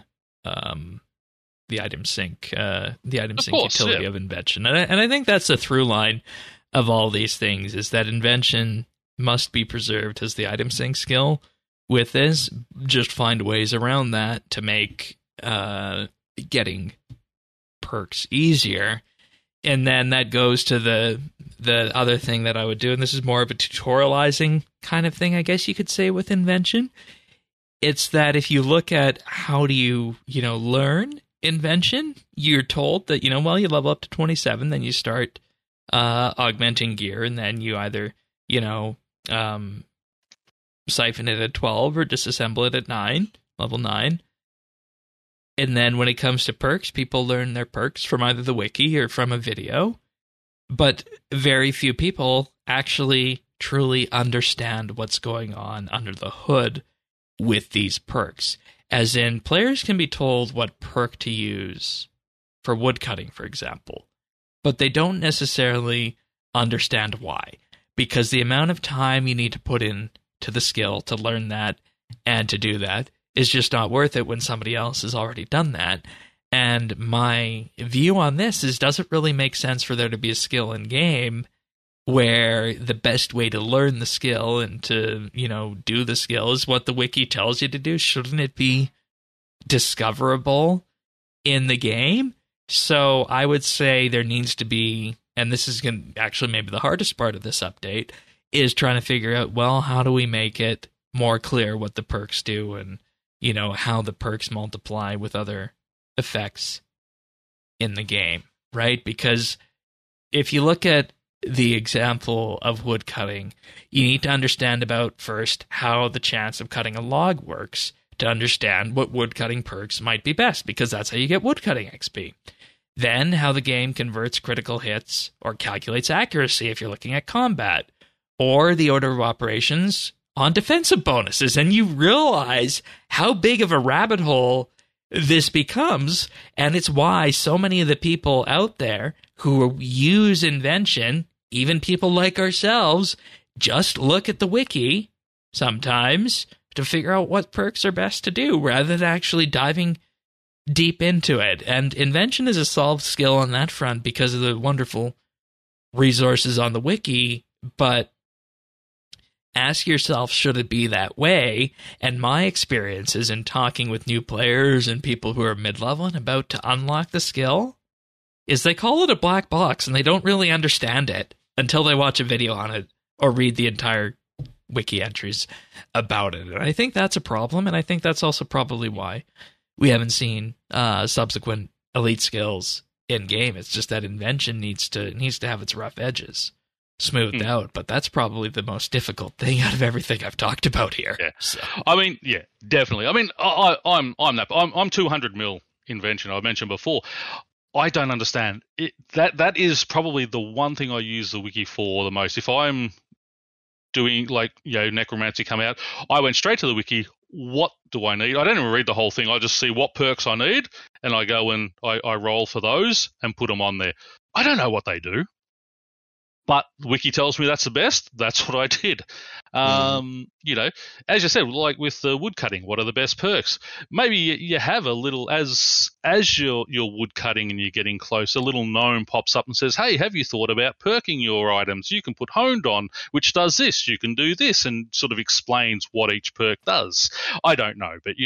S1: item sync, utility of invention, and I think that's the through line of all these things, is that invention must be preserved as the item sync skill. With this, just find ways around that to make getting perks easier. And then that goes to the other thing that I would do, and this is more of a tutorializing kind of thing, I guess you could say, with invention. It's that if you look at how do you learn invention, you're told that, you level up to 27, then you start augmenting gear, and then you either, siphon it at 12 or disassemble it at level 9. And then when it comes to perks, people learn their perks from either the wiki or from a video. But very few people actually truly understand what's going on under the hood with these perks. As in, players can be told what perk to use for woodcutting, for example, but they don't necessarily understand why. Because the amount of time you need to put in to the skill to learn that and to do that is just not worth it when somebody else has already done that. And my view on this is, does it really make sense for there to be a skill in game where the best way to learn the skill and to, do the skill is what the wiki tells you to do? Shouldn't it be discoverable in the game? So I would say there needs to be, and this is actually maybe the hardest part of this update, is trying to figure out, well, how do we make it more clear what the perks do, and how the perks multiply with other effects in the game, right? Because if you look at the example of woodcutting, you need to understand about first how the chance of cutting a log works to understand what woodcutting perks might be best, because that's how you get woodcutting XP. Then how the game converts critical hits or calculates accuracy if you're looking at combat, or the order of operations on defensive bonuses, and you realize how big of a rabbit hole this becomes, and it's why so many of the people out there who use invention, even people like ourselves, just look at the wiki sometimes to figure out what perks are best to do, rather than actually diving deep into it. And invention is a solved skill on that front because of the wonderful resources on the wiki, but ask yourself, should it be that way? And my experiences in talking with new players and people who are mid-level and about to unlock the skill is they call it a black box, and they don't really understand it until they watch a video on it or read the entire wiki entries about it. And I think that's a problem, and I think that's also probably why we haven't seen subsequent elite skills in-game. It's just that invention needs to have its rough edges smoothed out, but that's probably the most difficult thing out of everything I've talked about here.
S3: Yeah.
S1: So.
S3: I mean, yeah, definitely. I mean, I'm 200 mil invention. I mentioned before. I don't understand it. That is probably the one thing I use the wiki for the most. If I'm doing necromancy come out, I went straight to the wiki. What do I need? I don't even read the whole thing. I just see what perks I need, and I go and I roll for those and put them on there. I don't know what they do. But Wiki tells me that's the best. That's what I did. As you said, like with the wood cutting, what are the best perks? Maybe you have a little, as you're wood cutting and you're getting close, a little gnome pops up and says, hey, have you thought about perking your items? You can put honed on, which does this. You can do this, and sort of explains what each perk does. I don't know, but,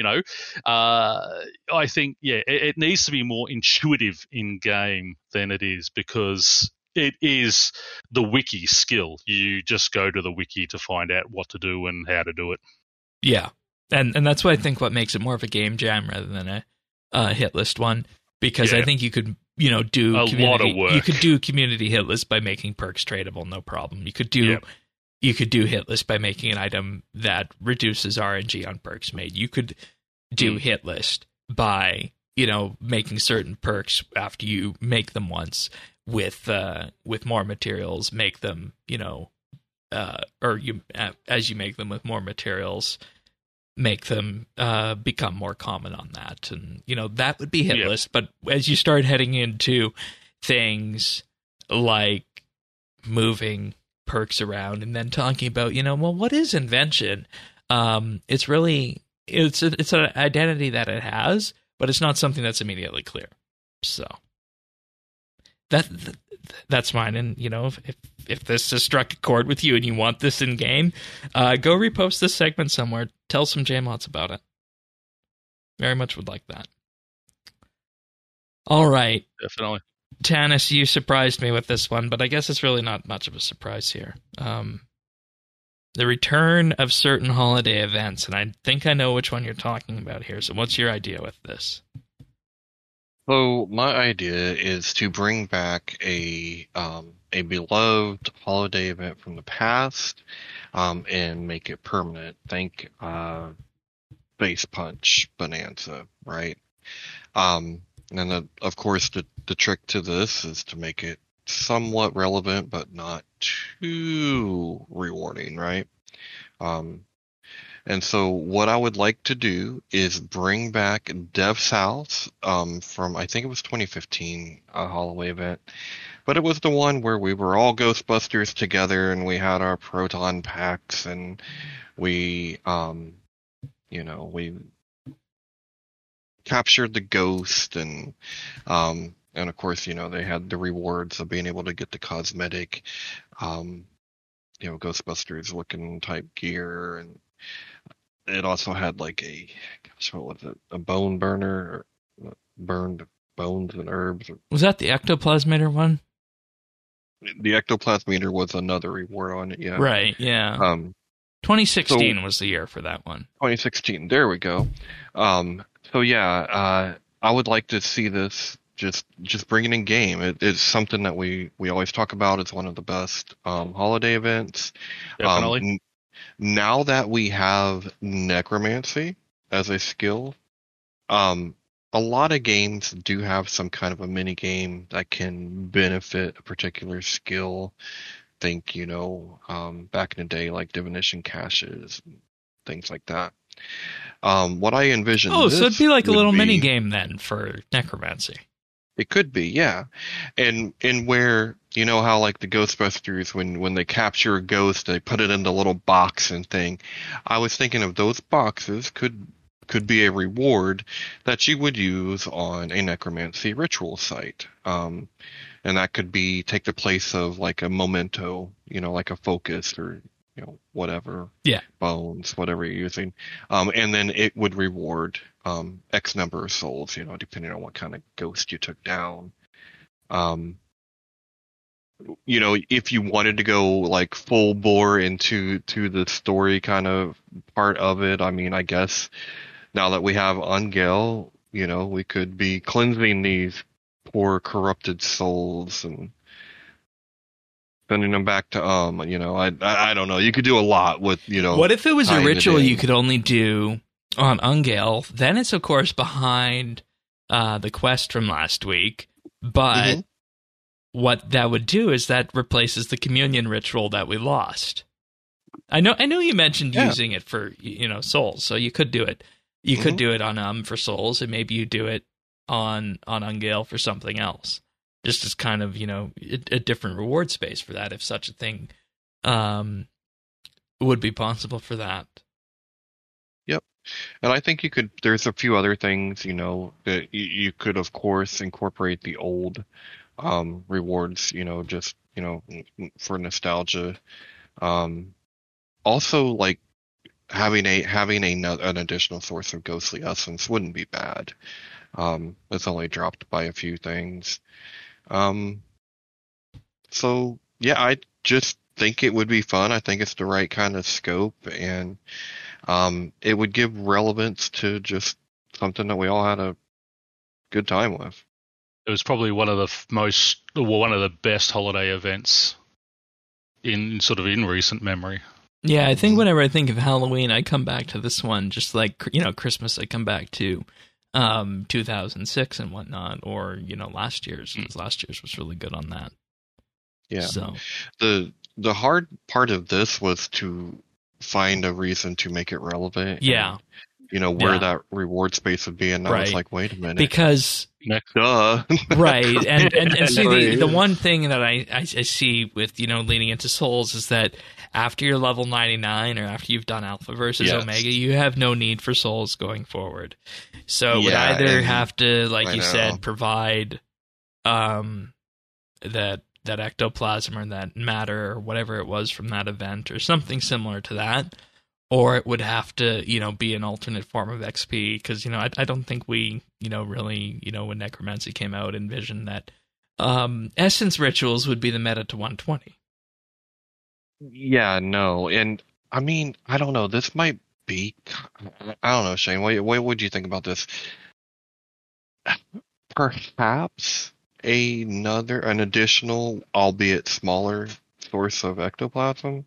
S3: I think, it needs to be more intuitive in game than it is, because it is the wiki skill. You just go to the wiki to find out what to do and how to do it.
S1: Yeah, and that's what I think what makes it more of a game jam rather than a hit list one, because I think you could do
S3: a lot of work.
S1: You could do community hit list by making perks tradable, no problem. You could do hit list by making an item that reduces RNG on perks made. You could do hit list by making certain perks after you make them once with more materials, make them as you make them with more materials, make them become more common on that, and that would be hit list. But as you start heading into things like moving perks around and then talking about what is invention, it's an identity that it has, but it's not something that's immediately clear. So that's mine. And if this has struck a chord with you and you want this in game, go repost this segment somewhere. Tell some JMods about it. Very much would like that. All right,
S3: definitely.
S1: Tanis, you surprised me with this one, but I guess it's really not much of a surprise here. The return of certain holiday events, and I think I know which one you're talking about here. So what's your idea with this?
S2: So my idea is to bring back a beloved holiday event from the past, and make it permanent. Think Face Punch Bonanza, right? And then of course the trick to this is to make it somewhat relevant, but not too rewarding, right? And so what I would like to do is bring back Dev's House from, I think it was 2015, a Holloway event. But it was the one where we were all Ghostbusters together and we had our proton packs and we captured the ghost and of course, they had the rewards of being able to get the cosmetic, Ghostbusters looking type gear, and it also had like a bone burner, or burned bones and herbs.
S1: Was that the ectoplasmator one?
S2: The ectoplasmator was another reward on it, yeah.
S1: Right, yeah. 2016 was the year for that one.
S2: 2016, there we go. I would like to see this just bring it in game. It's something that we always talk about. It's one of the best holiday events.
S3: Definitely.
S2: Now that we have necromancy as a skill, a lot of games do have some kind of a mini game that can benefit a particular skill. Think, back in the day, like divination caches, and things like that. What I envision.
S1: Oh, so it'd be like a little mini game then for necromancy.
S2: It could be, yeah. And where, how like the Ghostbusters, when they capture a ghost, they put it in the little box and thing. I was thinking of those boxes could be a reward that you would use on a necromancy ritual site. And that could take the place of like a memento, like a focus or, whatever.
S1: Yeah.
S2: Bones, whatever you're using. And then it would reward X number of souls, depending on what kind of ghost you took down. If you wanted to go like full bore into the story kind of part of it, I mean, I guess now that we have Ungale, we could be cleansing these poor corrupted souls and sending them back to I don't know. You could do a lot with
S1: What if it was a ritual you could only do on Ungale? Then it's of course behind the quest from last week, but what that would do is that replaces the communion ritual that we lost. I know you mentioned using it for souls, so you could do it. You could do it on for souls, and maybe you do it on Ungale for something else. just as kind of, a different reward space for that, if such a thing would be possible for that.
S2: Yep. And I think there's a few other things, that you could, of course, incorporate the old rewards, just, for nostalgia. Also, like, having an additional source of ghostly essence wouldn't be bad. It's only dropped by a few things. So yeah, I just think it would be fun. I think it's the right kind of scope, and it would give relevance to just something that we all had a good time with.
S3: It was probably one of the best holiday events in recent memory.
S1: Yeah, I think whenever I think of Halloween, I come back to this one, just like, Christmas, I come back to 2006 and whatnot, or, last year's, because last year's was really good on that.
S2: Yeah.
S1: So
S2: the hard part of this was to find a reason to make it relevant.
S1: Yeah.
S2: And, where that reward space would be, and I was like, wait a minute.
S1: Because
S2: duh.
S1: Right. And see, the one thing that I see with, leading into Souls is that after you're level 99, or after you've done Alpha versus Omega, you have no need for Souls going forward. So it would either have to, like you said, provide that ectoplasm or that matter or whatever it was from that event or something similar to that, or it would have to, be an alternate form of XP, because, I don't think we, really, when Necromancy came out, envisioned that Essence rituals would be the meta to 120.
S2: Yeah, no, and I mean, I don't know, this might be, I don't know, Shane, what would you think about this? Perhaps an additional, albeit smaller, source of ectoplasm?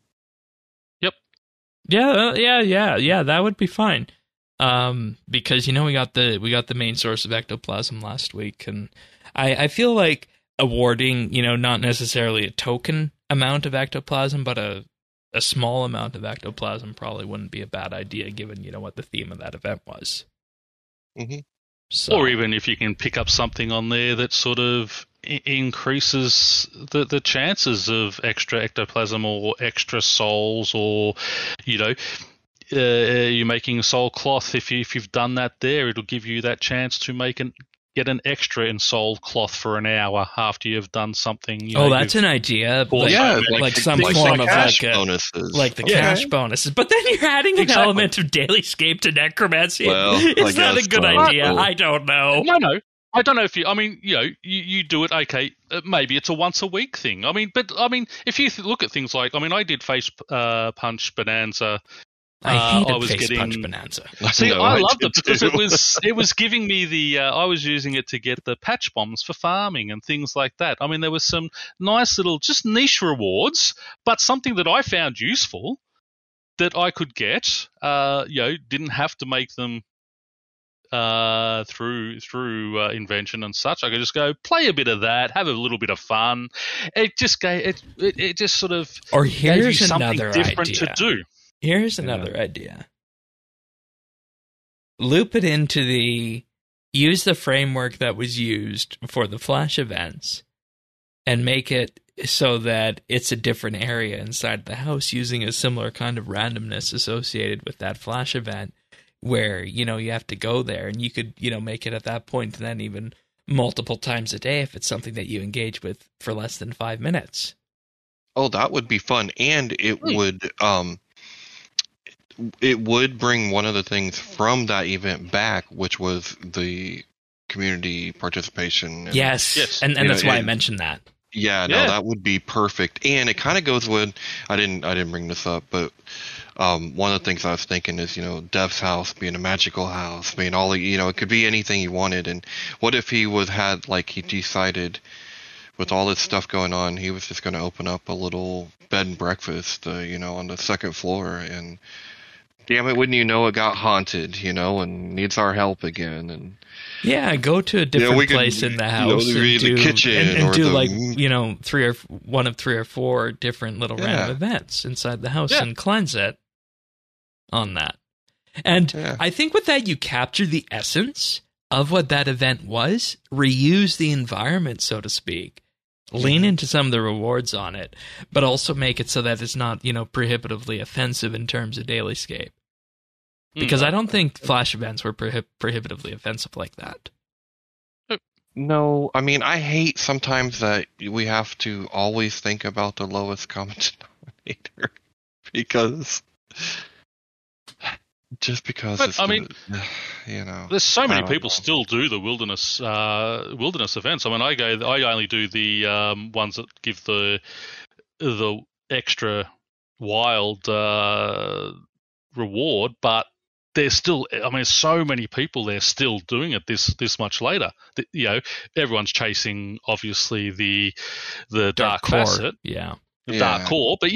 S1: Yeah, that would be fine. Because we got the main source of ectoplasm last week, and I feel like awarding, not necessarily a token amount of ectoplasm, but a small amount of ectoplasm probably wouldn't be a bad idea, given what the theme of that event was.
S2: Mm-hmm.
S1: So,
S3: or even if you can pick up something on there that sort of increases the chances of extra ectoplasm or extra souls, or you're making a soul cloth. If you've done that there, it'll give you that chance to get an extra in soul cloth for an hour after you've done something.
S1: That's an idea. Like some form of
S2: bonuses,
S1: like the cash bonuses. But then you're adding an element of daily scape to necromancy.
S2: Well,
S1: is that a good idea? I don't know.
S3: No. I don't know if you. I mean, you do it. Okay, maybe it's a once a week thing. I mean, if you look at things like, I did Face Punch Bonanza.
S1: I hated Face Punch Bonanza.
S3: See, I loved it because it was giving me I was using it to get the patch bombs for farming and things like that. I mean, there was some nice little just niche rewards, but something that I found useful that I could get. Didn't have to make them through invention and such. I could just go play a bit of that, have a little bit of fun. It just gave it just sort of
S1: or here's
S3: gave you something
S1: another
S3: different
S1: idea.
S3: to do.
S1: Here's another idea. Loop it into use the framework that was used for the Flash events and make it so that it's a different area inside the house, using a similar kind of randomness associated with that Flash event, where, you have to go there, and you could, make it at that point, and then even multiple times a day if it's something that you engage with for less than 5 minutes.
S2: Oh, that would be fun, and it would bring one of the things from that event back, which was the community participation.
S1: Yes. And that's why I mentioned that.
S2: Yeah, no, that would be perfect. And it kind of goes with, I didn't bring this up, but one of the things I was thinking is, Dev's house being a magical house, being all, it could be anything he wanted. And what if he he decided, with all this stuff going on, he was just going to open up a little bed and breakfast, on the second floor, and damn it, wouldn't it got haunted, and needs our help again. And
S1: yeah, go to a different place in the house and do
S2: the kitchen
S1: and do one of 3 or 4 different little random events inside the house and cleanse it on that. And I think with that, you capture the essence of what that event was, reuse the environment, so to speak, lean into some of the rewards on it, but also make it so that it's not, prohibitively offensive in terms of daily scape. Because I don't think flash events were prohibitively offensive like that.
S2: No, I mean, I hate sometimes that we have to always think about the lowest common denominator because
S3: But,
S2: it's
S3: there's so many
S2: I don't
S3: people
S2: know.
S3: still do the wilderness events. I mean, I only do the ones that give the extra wild reward, but there's still, so many people there still doing it this much later. Everyone's chasing obviously the dark
S1: core,
S3: facet,
S1: yeah,
S3: the dark core. But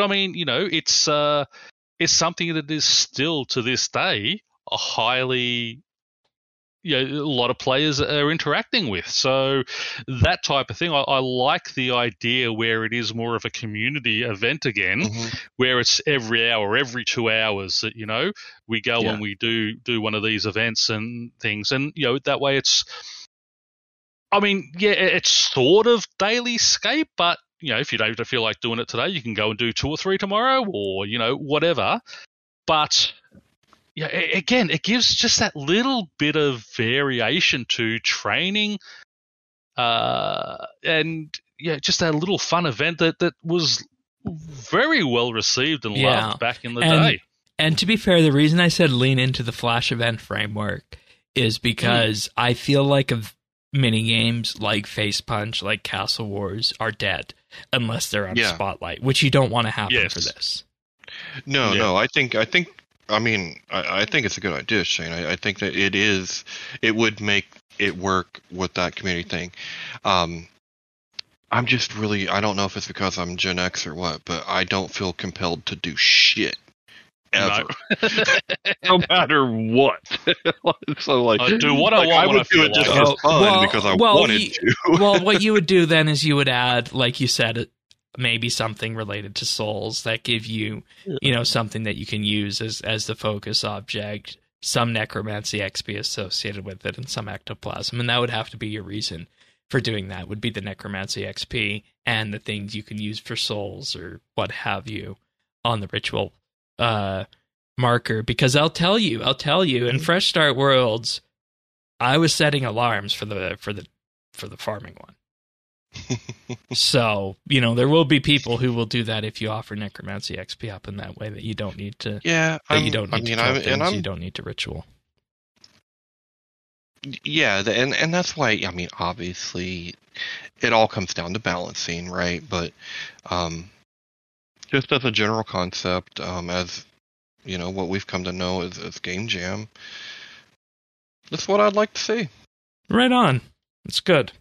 S3: it's something that is still to this day a highly, a lot of players are interacting with. So that type of thing, I like the idea where it is more of a community event again, where it's every hour, every 2 hours that, we go and we do one of these events and things. And, that way it's sort of daily scape, but, if you don't feel like doing it today, you can go and do 2 or 3 tomorrow or, whatever. But again, it gives just that little bit of variation to training, and just that little fun event that was very well received and loved back in the day.
S1: And to be fair, the reason I said lean into the Flash event framework is because I feel like mini games like Face Punch, like Castle Wars, are dead unless they're on Spotlight, which you don't want to happen for this.
S2: No, I think I think it's a good idea, Shane. I think that it would make it work with that community thing. I'm just really, I don't know if it's because I'm Gen X or what, but I don't feel compelled to do shit ever, no matter what. So
S3: I do what I want.
S2: I would do it just for fun because I wanted to.
S1: Well, what you would do then is you would add, like you said, maybe something related to souls that give you, something that you can use as the focus object, some necromancy XP associated with it, and some ectoplasm. And that would have to be your reason for doing that, would be the necromancy XP and the things you can use for souls or what have you on the ritual marker. Because I'll tell you, in Fresh Start Worlds, I was setting alarms for the farming one. So, there will be people who will do that if you offer necromancy XP up in that way, that you don't need to.
S2: Yeah,
S1: you don't need to ritual.
S2: Yeah, and that's why. Obviously, it all comes down to balancing, right? But just as a general concept, as what we've come to know as Game Jam, that's what I'd like to see.
S1: Right on. It's good.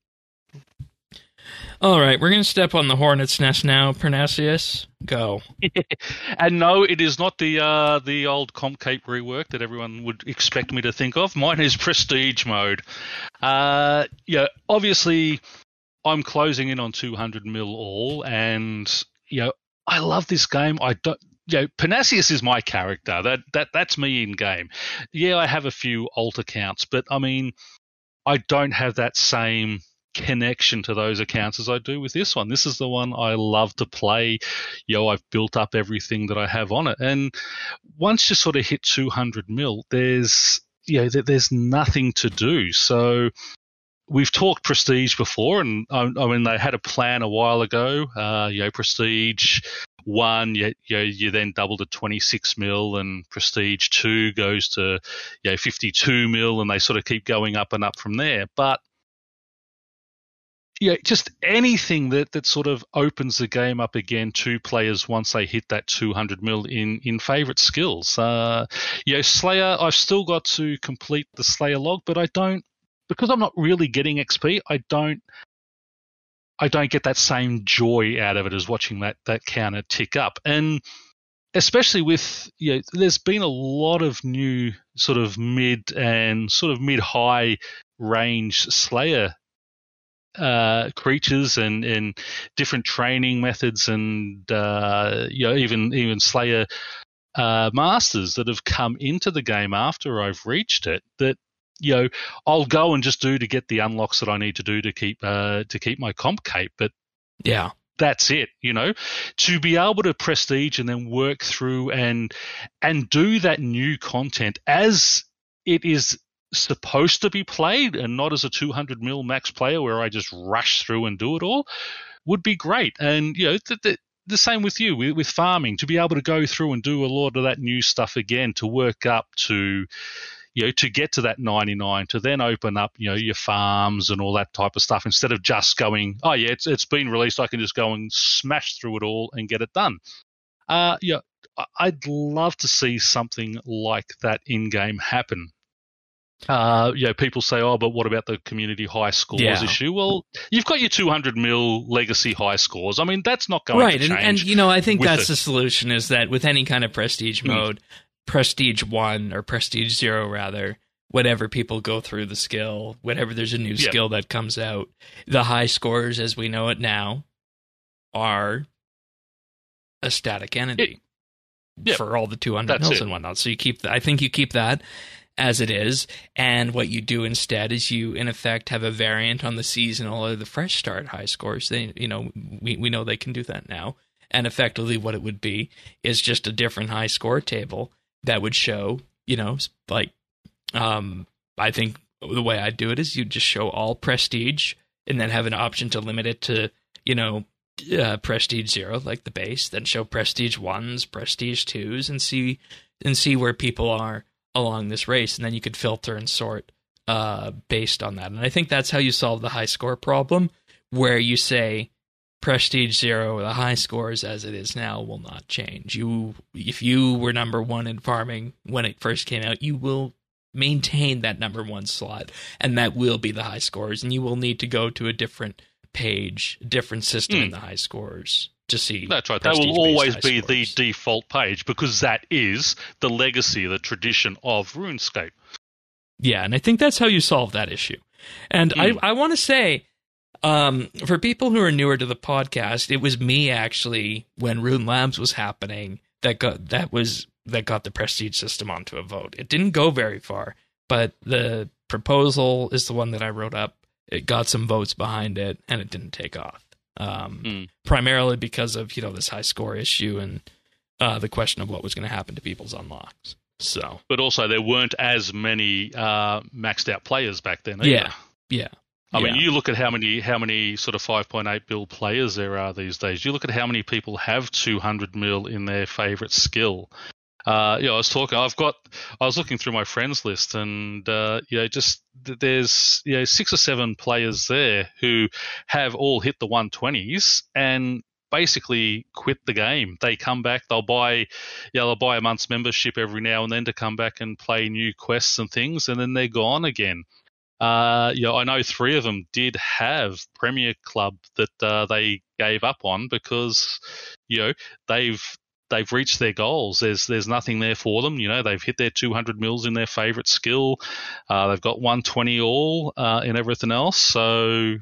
S1: All right, we're going to step on the hornet's nest now. Pernasius, go.
S3: And no, it is not the old Comp Cape rework that everyone would expect me to think of. Mine is Prestige mode. Obviously, I'm closing in on 200 mil all, and I love this game. I don't. Pernasius is my character. That's me in game. Yeah, I have a few alt accounts, but I don't have that same connection to those accounts as I do with this one. This is the one I love to play. I've built up everything that I have on it, and once you sort of hit 200 mil, there's nothing to do. So we've talked Prestige before, and they had a plan a while ago. Prestige 1, you then double to 26 mil, and Prestige 2 goes to 52 mil, and they sort of keep going up and up from there. But just anything that sort of opens the game up again to players once they hit that 200 mil in favourite skills. Slayer, I've still got to complete the Slayer log, but I don't, because I'm not really getting XP, I don't get that same joy out of it as watching that counter tick up. And especially with, there's been a lot of new sort of mid and sort of mid-high range Slayer creatures and different training methods, and even Slayer masters that have come into the game after I've reached it, that I'll go and just do to get the unlocks that I need to do to keep my comp cape, but
S1: yeah,
S3: that's it. To be able to prestige and then work through and do that new content as it is supposed to be played, and not as a 200 mil max player where I just rush through and do it all, would be great. And the same with you with farming, to be able to go through and do a lot of that new stuff again, to work up to to get to that 99, to then open up your farms and all that type of stuff, instead of just going, oh yeah, it's been released, I can just go and smash through it all and get it done. I'd love to see something like that in game happen. People say, oh, but what about the community high scores issue? Well, you've got your 200 mil legacy high scores. I mean, that's not going to change.
S1: Right, and I think that's the solution, is that with any kind of prestige mode, Prestige 1 or Prestige 0 rather, whenever people go through the skill, whenever there's a new skill that comes out, the high scores as we know it now are a static entity for all the 200 mils and whatnot. So I think you keep that as it is, and what you do instead is you in effect have a variant on the seasonal or the fresh start high scores. We know they can do that now, and effectively what it would be is just a different high score table that would show I think the way I'd do it is you just show all prestige and then have an option to limit it to prestige 0 like the base, then show prestige 1s, prestige 2s, and see where people are along this race, and then you could filter and sort based on that. And I think that's how you solve the high score problem, where you say prestige 0, the high scores as it is now will not change. If you were number 1 in farming when it first came out, you will maintain that number 1 slot, and that will be the high scores, and you will need to go to a different page, different system in the high scores to see.
S3: That's right. That will always be the default page, because that is the legacy, the tradition of RuneScape.
S1: Yeah, and I think that's how you solve that issue. And I want to say, for people who are newer to the podcast, it was me actually, when Rune Labs was happening, that got the prestige system onto a vote. It didn't go very far, but the proposal is the one that I wrote up. It got some votes behind it, and it didn't take off. Primarily because of this high score issue and the question of what was going to happen to people's unlocks. So, but
S3: also there weren't as many maxed out players back then either.
S1: Yeah.
S3: I mean, you look at how many sort of 5.8 bill players there are these days. You look at how many people have 200 mil in their favorite skill. I was looking through my friends list, and there's 6 or 7 players there who have all hit the 120s and basically quit the game. They come back, they'll buy a month's membership every now and then to come back and play new quests and things, and then they're gone again. I know 3 of them did have Premier Club that they gave up on because they've reached their goals. There's nothing there for them. They've hit their 200 mils in their favorite skill. They've got 120 all in everything else. So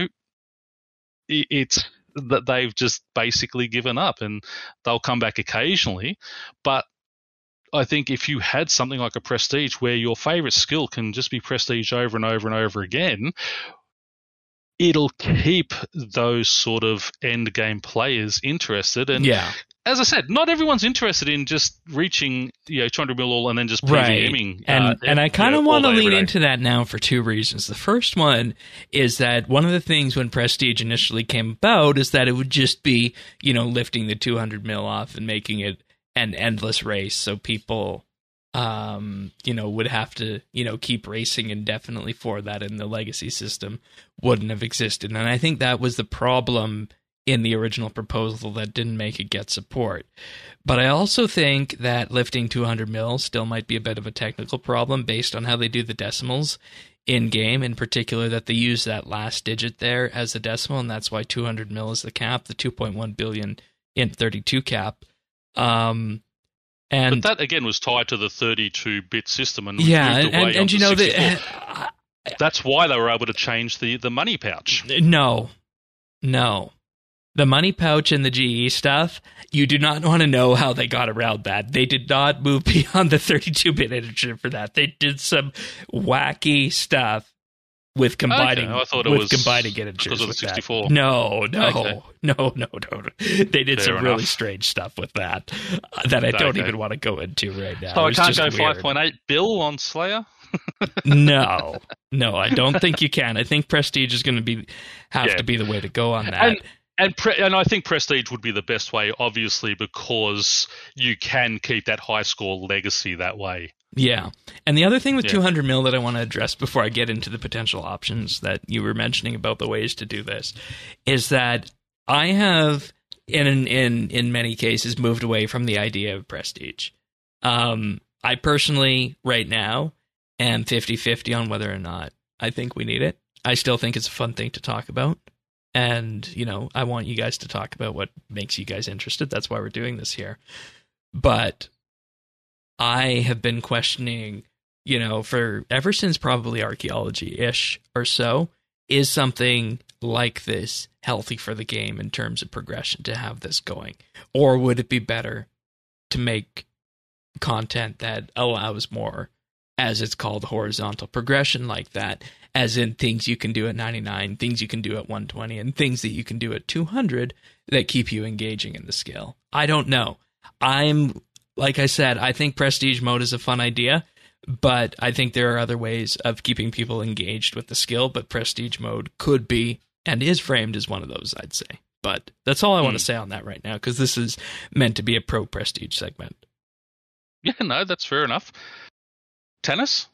S3: it's that they've just basically given up, and they'll come back occasionally. But I think if you had something like a prestige where your favorite skill can just be prestige over and over and over again, it'll keep those sort of end game players interested. And as I said, not everyone's interested in just reaching 200 mil all and then just PVMing.
S1: And I kind of want to lean into that now for 2 reasons. The first one is that one of the things when Prestige initially came about is that it would just be, lifting the 200 mil off and making it an endless race. So people, would have to, keep racing indefinitely for that, and the legacy system wouldn't have existed. And I think that was the problem in the original proposal that didn't make it get support. But I also think that lifting 200 mil still might be a bit of a technical problem based on how they do the decimals in-game, in particular that they use that last digit there as the decimal, and that's why 200 mil is the cap, the 2.1 billion int 32 cap. But
S3: that, again, was tied to the 32-bit system. And that's why they were able to change the money pouch.
S1: No. The money pouch and the GE stuff, you do not want to know how they got around that. They did not move beyond the 32-bit integer for that. They did some wacky stuff with combining,
S3: I thought it
S1: with
S3: was
S1: combining integers
S3: because of the
S1: with
S3: 64.
S1: that. No.
S3: Okay.
S1: They did
S3: Fair
S1: some really
S3: enough.
S1: strange stuff with that that I don't
S3: Okay.
S1: even want to go into right now.
S4: So I
S1: It's
S4: can't
S1: just
S4: go
S1: weird.
S4: 5.8 bill on Slayer?
S1: No, I don't think you can. I think Prestige is going to have
S3: Yeah.
S1: to be the way to go on that.
S3: And I think Prestige would be the best way, obviously, because you can keep that high score legacy that way.
S1: Yeah. And the other thing with
S3: Yeah.
S1: 200 mil that I want to address before I get into the potential options that you were mentioning about the ways to do this is that I have, in many cases, moved away from the idea of Prestige. I personally, right now, am 50-50 on whether or not I think we need it. I still think it's a fun thing to talk about. And, I want you guys to talk about what makes you guys interested. That's why we're doing this here. But I have been questioning, for ever since probably archaeology-ish or so, is something like this healthy for the game in terms of progression to have this going? Or would it be better to make content that allows more, as it's called, horizontal progression like that, as in things you can do at 99, things you can do at 120, and things that you can do at 200 that keep you engaging in the skill? I don't know. Like I said, I think Prestige mode is a fun idea, but I think there are other ways of keeping people engaged with the skill, but Prestige mode could be, and is framed as one of those, I'd say. But that's all I want to say on that right now, because this is meant to be a pro Prestige segment.
S3: Yeah, no, that's fair enough. Tennis?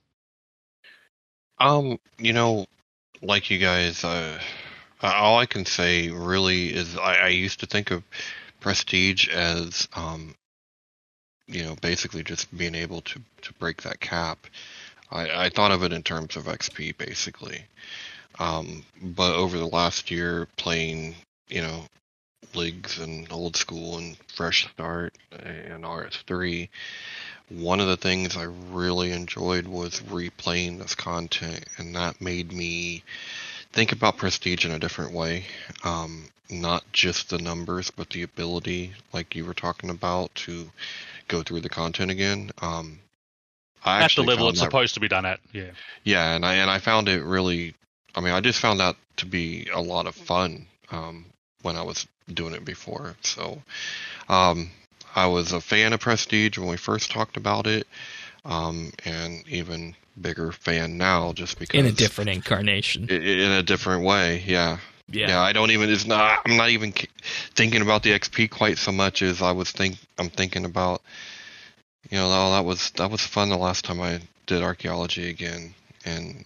S2: Like you guys, all I can say really is I used to think of Prestige as, basically just being able to break that cap. I thought of it in terms of XP, basically. But over the last year, playing, leagues and old school and fresh start and RS3, one of the things I really enjoyed was replaying this content, and that made me think about Prestige in a different way. Not just the numbers, but the ability, like you were talking about, to go through the content again.
S3: At the level it's supposed to be done at, yeah.
S2: Yeah, and I found it really, I just found that to be a lot of fun when I was doing it before. So I was a fan of Prestige when we first talked about it, and even bigger fan now just because...
S1: In a different incarnation.
S2: In a different way, yeah. Yeah, I'm not even thinking about the XP quite so much as I'm thinking about, that was fun the last time I did archaeology again. And,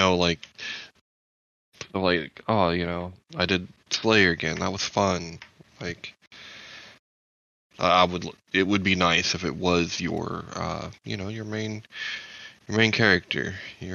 S2: I did Slayer again. That was fun. It would be nice if it was your main character,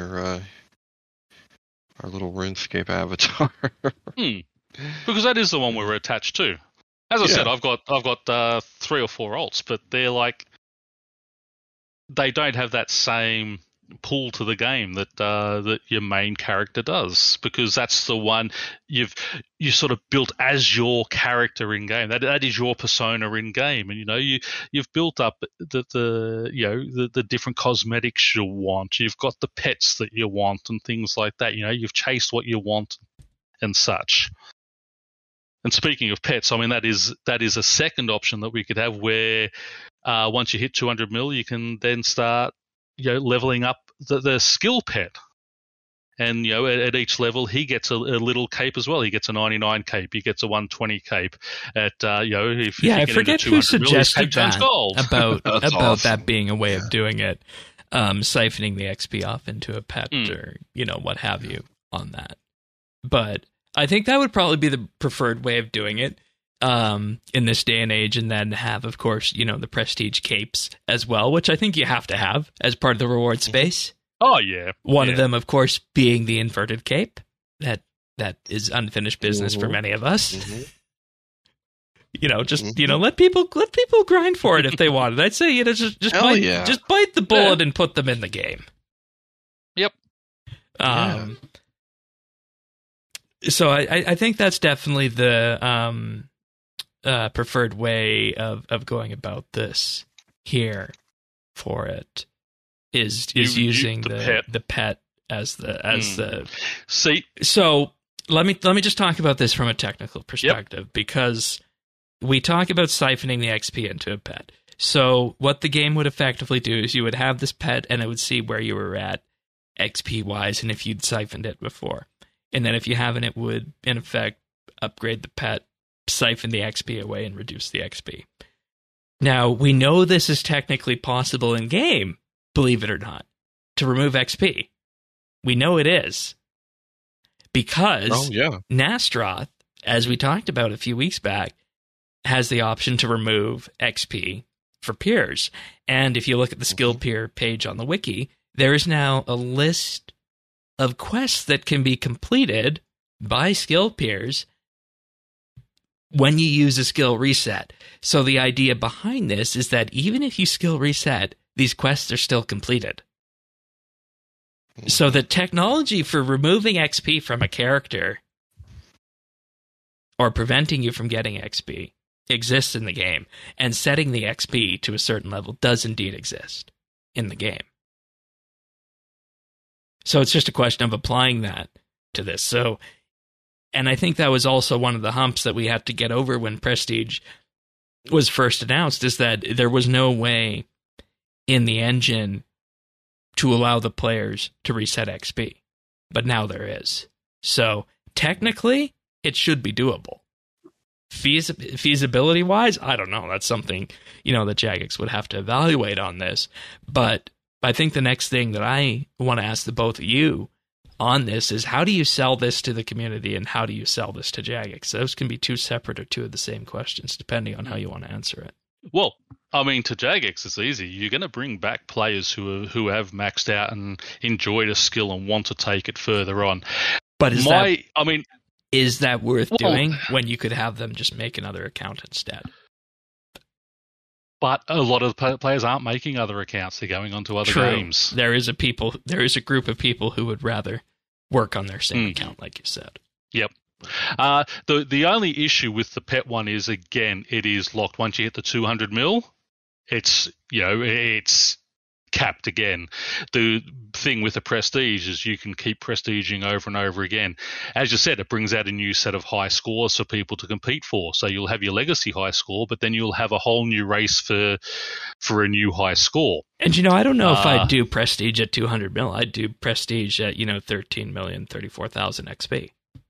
S2: our little RuneScape avatar.
S3: Because that is the one we were attached to. As I said, I've got 3 or 4 alts, but they're they don't have that same pull to the game that your main character does, because that's the one you sort of built as your character in game. That is your persona in game, and you've built up the different cosmetics you want. You've got the pets that you want and things like that. You've chased what you want and such. And speaking of pets, that is a second option that we could have, where once you hit 200 mil, you can then start leveling up the skill pet. And at each level he gets a little cape as well. He gets a 99 cape, he gets a 120 cape. At if you
S1: I
S3: get
S1: forget
S3: into
S1: who
S3: 200 mil, his
S1: suggested
S3: cape turns
S1: that
S3: gold.
S1: about
S2: awesome.
S1: that being a way of doing it, siphoning the XP off into a pet or what have you on that. But I think that would probably be the preferred way of doing it in this day and age, and then have, of course, the prestige capes as well, which I think you have to have as part of the reward space.
S3: Oh yeah.
S1: One of them, of course, being the inverted cape. That is unfinished business for many of us. Let people grind for it if they want it. I'd say just bite the bullet and put them in the game.
S3: Yep.
S1: So I think that's definitely the preferred way of going about this here for it is using the pet as the
S3: see.
S1: So let me just talk about this from a technical perspective, because we talk about siphoning the XP into a pet. So what the game would effectively do is you would have this pet and it would see where you were at XP wise and if you'd siphoned it before. And then if you haven't, it would in effect upgrade the pet, siphon the XP away, and reduce the XP. Now, we know this is technically possible in game, believe it or not, to remove XP. We know it is. Because Nastroth, as we talked about a few weeks back, has the option to remove XP for peers. And if you look at the skill peer page on the wiki, there is now a list of quests that can be completed by skill peers when you use a skill reset. So the idea behind this is that even if you skill reset, these quests are still completed. So the technology for removing XP from a character or preventing you from getting XP exists in the game, and setting the XP to a certain level does indeed exist in the game. So it's just a question of applying that to this. So, and I think that was also one of the humps that we had to get over when Prestige was first announced, is that there was no way in the engine to allow the players to reset XP. But now there is. So technically, it should be doable. Feasibility-wise, I don't know. That's something, that Jagex would have to evaluate on this. But I think the next thing that I want to ask the both of you on this is, how do you sell this to the community and how do you sell this to Jagex? Those can be two separate or two of the same questions, depending on how you want to answer it.
S3: Well, I mean, to Jagex, it's easy. You're going to bring back players who have maxed out and enjoyed a skill and want to take it further on.
S1: But is that worth doing when you could have them just make another account instead?
S3: But a lot of players aren't making other accounts. They're going on to other games.
S1: There is a group of people who would rather work on their same account, like you said.
S3: Yep. The only issue with the pet one is, again, it is locked. Once you hit the 200 mil, it's capped again. The thing with the prestige is you can keep prestiging over and over again. As you said, it brings out a new set of high scores for people to compete for. So you'll have your legacy high score, but then you'll have a whole new race for a new high score.
S1: And I don't know if I'd do prestige at 200 mil. I'd do prestige at 13,034,000 XP.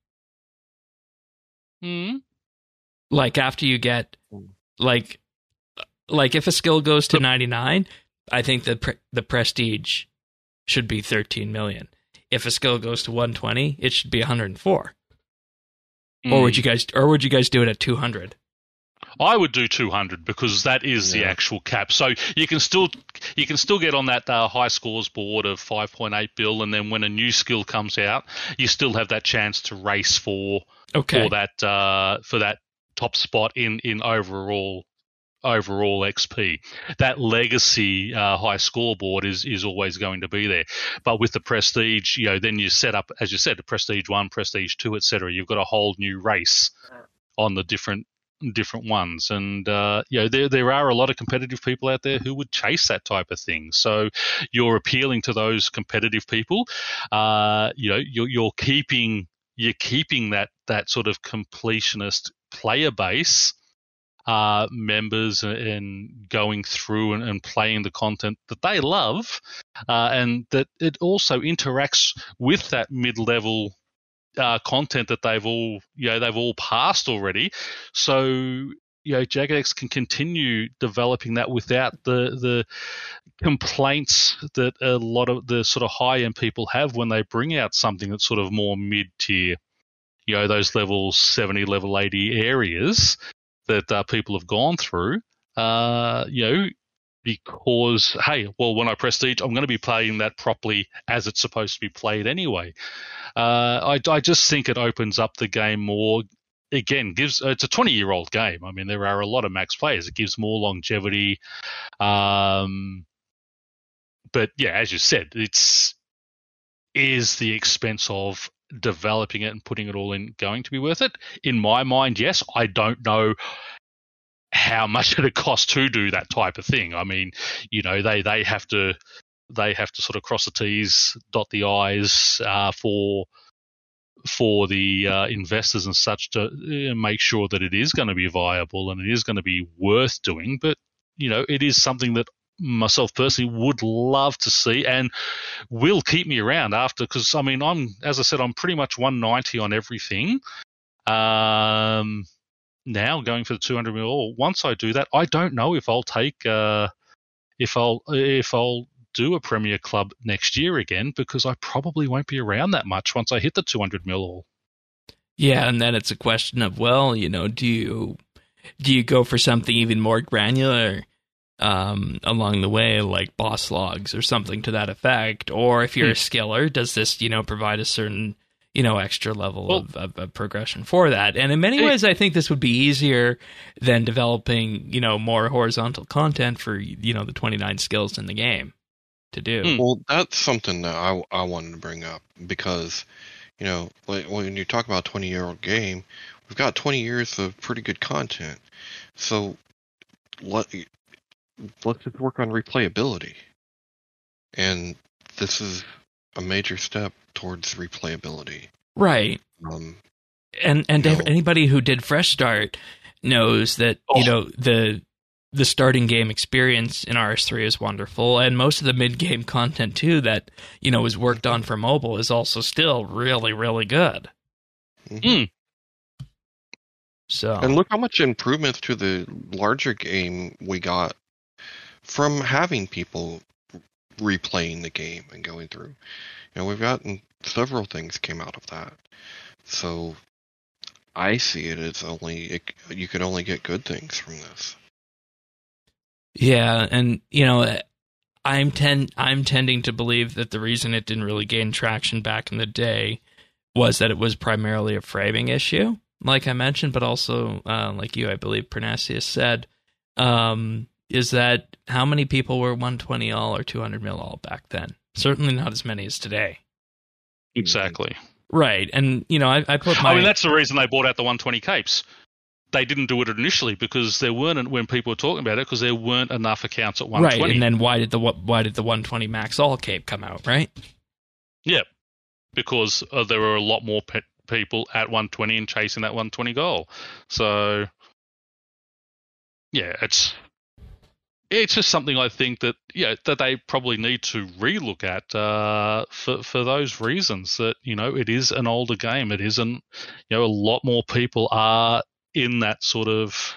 S1: Like after you get like if a skill goes to 99, I think the prestige should be 13 million. If a skill goes to 120, it should be 104. Or would you guys do it at 200?
S3: I would do 200 because that is the actual cap. So you can still get on that high scores board of 5.8 bill, and then when a new skill comes out, you still have that chance to race for that top spot in overall XP. That legacy high scoreboard is always going to be there. But with the prestige, then you set up, as you said, the prestige 1, prestige 2, etc. You've got a whole new race on the different ones, and there are a lot of competitive people out there who would chase that type of thing. So you're appealing to those competitive people. You're keeping that sort of completionist player base, members, and going through and playing the content that they love, and that it also interacts with that mid-level content that they've all passed already. So Jagex can continue developing that without the complaints that a lot of the sort of high-end people have when they bring out something that's sort of more mid-tier, those level 70, level 80 areas that people have gone through, because, hey, well, when I prestige, I'm going to be playing that properly as it's supposed to be played anyway. I just think it opens up the game more. Again, it's a 20-year-old game. I mean, there are a lot of max players. It gives more longevity. But yeah, as you said, is the expense of developing it and putting it all in going to be worth it? In my mind, yes. I don't know how much it costs to do that type of thing. I mean, they have to sort of cross the T's, dot the I's for the investors and such to make sure that it is going to be viable and it is going to be worth doing. But it is something that myself personally would love to see and will keep me around after, because I mean, as I said, I'm pretty much 190 on everything. Now going for the 200 mil all. Once I do that, I don't know if I'll take if I'll do a Premier Club next year again, because I probably won't be around that much once I hit the 200 mil all.
S1: Yeah, and then it's a question of, well, do you go for something even more granular along the way, like boss logs or something to that effect? Or if you're a skiller, does this, provide a certain, extra level of progression for that? And in many ways, I think this would be easier than developing, more horizontal content for, the 29 skills in the game to do.
S2: Well, that's something that I wanted to bring up, because, when you talk about a 20-year-old game, we've got 20 years of pretty good content. So let's just work on replayability. And this is a major step towards replayability.
S1: Right. And anybody who did Fresh Start knows that, the starting game experience in RS3 is wonderful, and most of the mid-game content too that, is worked on for mobile is also still really, really good.
S2: Mm-hmm.
S1: So,
S2: and look how much improvements to the larger game we got from having people replaying the game and going through. We've gotten several things came out of that. So I see it as you can only get good things from this.
S1: Yeah, and I'm tending to believe that the reason it didn't really gain traction back in the day was that it was primarily a framing issue, like I mentioned, but also like you, I believe, Pernasius said, is that how many people were 120 all or 200 mil all back then? Certainly not as many as today.
S3: Exactly.
S1: Right, and I put my.
S3: I mean, that's the reason they bought out the 120 capes. They didn't do it initially because there weren't, when people were talking about it, because there weren't enough accounts at 120.
S1: Right, and then why did the 120 max all cape come out? Right.
S3: Yeah, because there were a lot more people at 120 and chasing that 120 goal. So yeah, it's just something I think that that they probably need to relook at for those reasons. That it is an older game. It isn't. A lot more people are in that sort of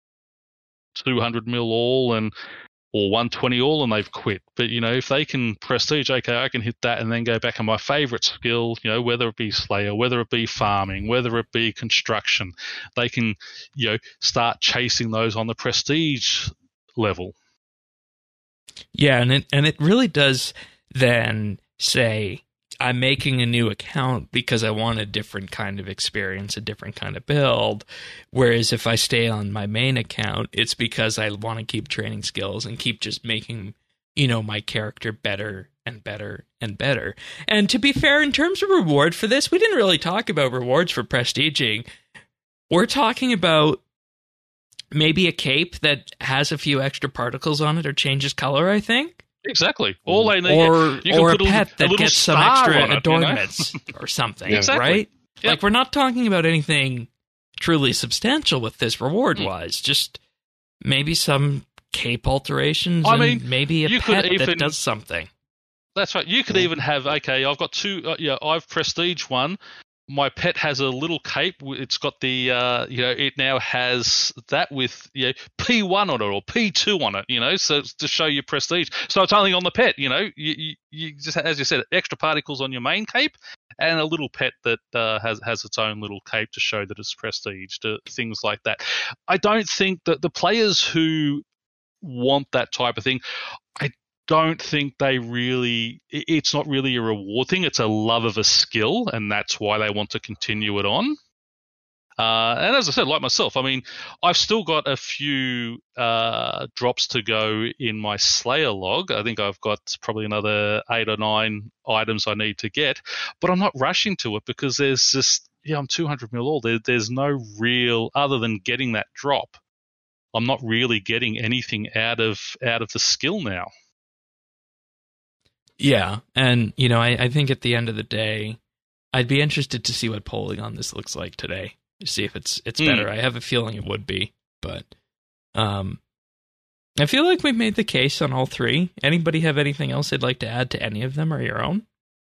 S3: 200 mil all or 120 all, and they've quit. But if they can prestige, okay, I can hit that and then go back on my favorite skill. Whether it be Slayer, whether it be farming, whether it be construction, they can start chasing those on the prestige level.
S1: Yeah, and it really does then say, I'm making a new account because I want a different kind of experience, a different kind of build. Whereas if I stay on my main account, it's because I want to keep training skills and keep just making, my character better and better and better. And to be fair, in terms of reward for this, we didn't really talk about rewards for prestiging. We're talking about maybe a cape that has a few extra particles on it or changes color, I think.
S3: Exactly. All they need,
S1: or a pet that gets some extra adornments or something,
S3: exactly.
S1: Right?
S3: Yep.
S1: Like, we're not talking about anything truly substantial with this reward-wise. Just maybe some cape alterations and maybe a pet that does something.
S3: That's right. You could even have, okay, I've got two, I've prestige one. My pet has a little cape. It's got the, it now has that with, P1 on it or P2 on it, so it's to show your prestige. So it's only on the pet, you just, as you said, extra particles on your main cape and a little pet that has its own little cape to show that it's prestige, things like that. I don't think that the players who want that type of thing, I don't think it's not really a reward thing. It's a love of a skill, and that's why they want to continue it on. And as I said, like myself, I mean, I've still got a few drops to go in my Slayer log. I think I've got probably another 8 or 9 items I need to get, but I'm not rushing to it because there's just, I'm 200 mil all. There's no real, other than getting that drop, I'm not really getting anything out of the skill now.
S1: Yeah, and I think at the end of the day, I'd be interested to see what polling on this looks like today. See if it's better. I have a feeling it would be, but I feel like we've made the case on all 3. Anybody have anything else they'd like to add to any of them or your own?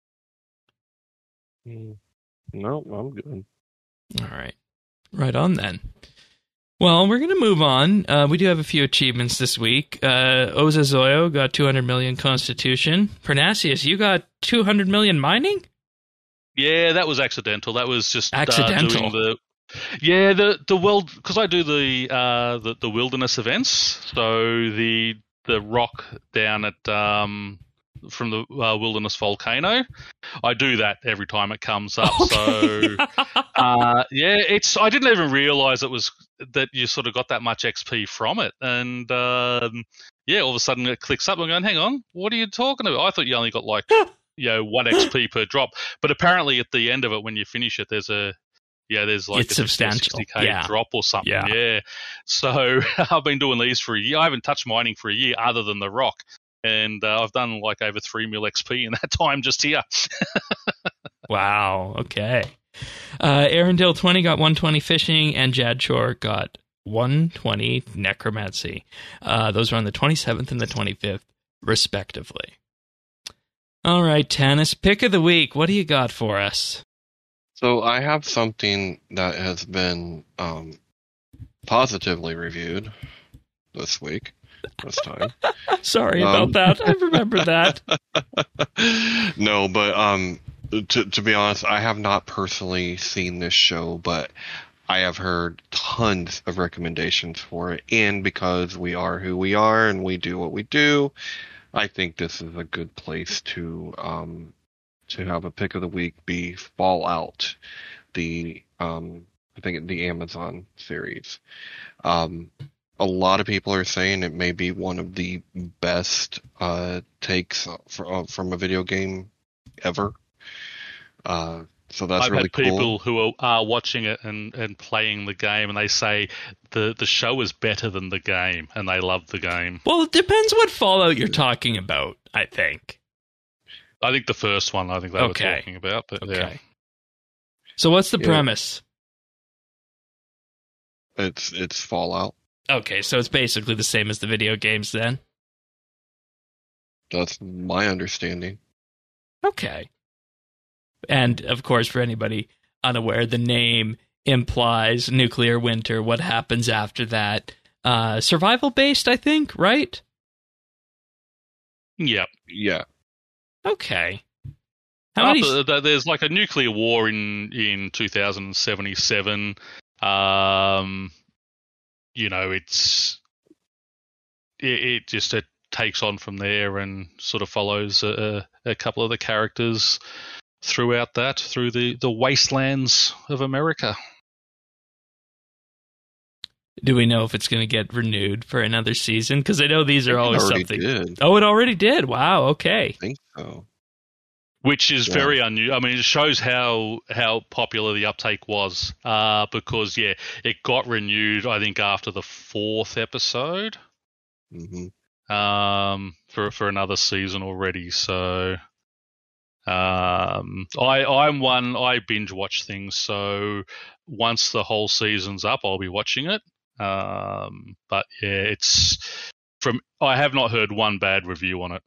S2: No, I'm good.
S1: All right. Right on then. Well, we're going to move on. We do have a few achievements this week. Oza Zoyo got 200 million Constitution. Pernasius, you got 200 million mining?
S3: Yeah, that was accidental. That was just
S1: accidental.
S3: Doing the world, because I do the wilderness events. So the rock down at from the wilderness volcano, I do that every time it comes up.
S1: Okay.
S3: So I didn't even realize it was that you sort of got that much XP from it, and all of a sudden it clicks up. I'm going, hang on, what are you talking about? I thought you only got like 1 XP per drop, but apparently at the end of it, when you finish it, there's like
S1: it's
S3: a
S1: substantial
S3: 60K drop or something. Yeah. So I've been doing these for a year. I haven't touched mining for a year other than the rock. And I've done like over 3 mil XP in that time just here.
S1: Wow. Okay. Arendelle 20 got 120 fishing, and Jad Chor got 120 necromancy. Those are on the 27th and the 25th, respectively. All right, Tanis, pick of the week. What do you got for us?
S2: So I have something that has been positively reviewed this week. This time.
S1: Sorry about that. I remember that.
S2: No, but to be honest, I have not personally seen this show, but I have heard tons of recommendations for it. And because we are who we are and we do what we do, I think this is a good place to have a pick of the week be Fallout, I think the Amazon series. A lot of people are saying it may be one of the best takes from a video game ever. So that's really cool.
S3: I've had people who are watching it and playing the game, and they say the show is better than the game, and they love the game.
S1: Well, it depends what Fallout you're talking about, I think.
S3: I think the first one, were talking about. But
S1: okay.
S3: Yeah.
S1: So what's the premise?
S2: It's Fallout.
S1: Okay, so it's basically the same as the video games then?
S2: That's my understanding.
S1: Okay. And, of course, for anybody unaware, the name implies nuclear winter. What happens after that? Survival-based, I think, right?
S3: Yep.
S2: Yeah.
S1: Okay.
S3: There's like a nuclear war in 2077. It just takes on from there and sort of follows a couple of the characters through the wastelands of America.
S1: Do we know if it's going to get renewed for another season? Because I know these are always something.
S2: Did.
S1: Oh, it already did. Wow. Okay.
S2: I think so.
S3: Which is very unusual. I mean, it shows how popular the uptake was. Because it got renewed. I think after the 4th episode.
S2: Mm-hmm.
S3: For another season already. So, I binge watch things. So once the whole season's up, I'll be watching it. But yeah, I have not heard one bad review on it.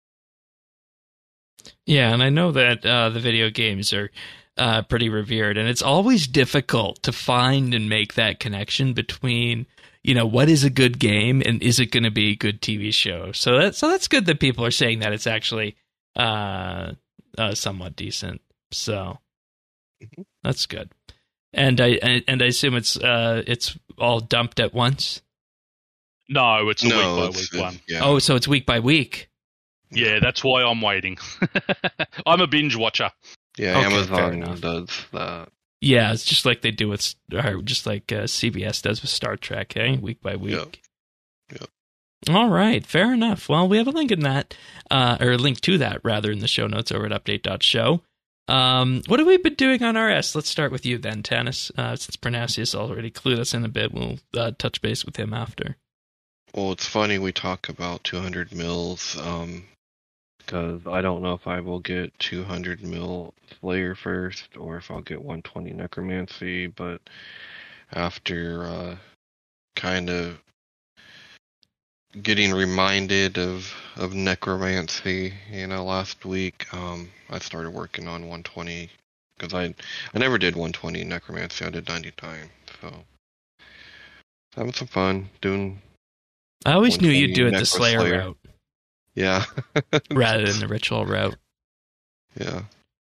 S1: Yeah, and I know that the video games are pretty revered, and it's always difficult to find and make that connection between, what is a good game and is it going to be a good TV show. So that's good that people are saying that it's actually somewhat decent. So that's good. And I assume it's all dumped at once.
S3: No, it's a week by week one.
S2: Yeah.
S1: Oh, so it's week by week.
S3: Yeah, that's why I'm waiting. I'm a binge watcher.
S2: Yeah,
S1: Okay,
S2: Amazon does that.
S1: Yeah, it's just like they do with, or just like CBS does with Star Trek, week by week.
S2: Yep.
S1: All right, fair enough. Well, we have a link in that, or a link to that, rather, in the show notes over at update.show. What have we been doing on RS? Let's start with you then, Tanis. Since Pernasius already clued us in a bit, we'll touch base with him after.
S2: Well, it's funny we talk about 200 mils, because I don't know if I will get 200 mil Slayer first, or if I'll get 120 Necromancy, but after kind of getting reminded of Necromancy, last week, I started working on 120, because I never did 120 Necromancy, I did 99, so having some fun doing.
S1: I always knew you'd do it the Slayer route.
S2: Yeah.
S1: Rather than the ritual route.
S2: Yeah.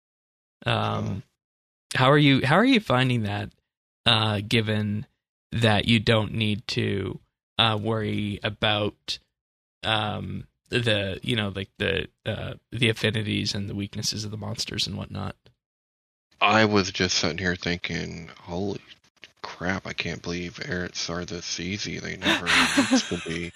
S1: How are you finding that, given that you don't need to worry about the affinities and the weaknesses of the monsters and whatnot?
S2: I was just sitting here thinking, holy crap, I can't believe Eretz are this easy. They never used to be.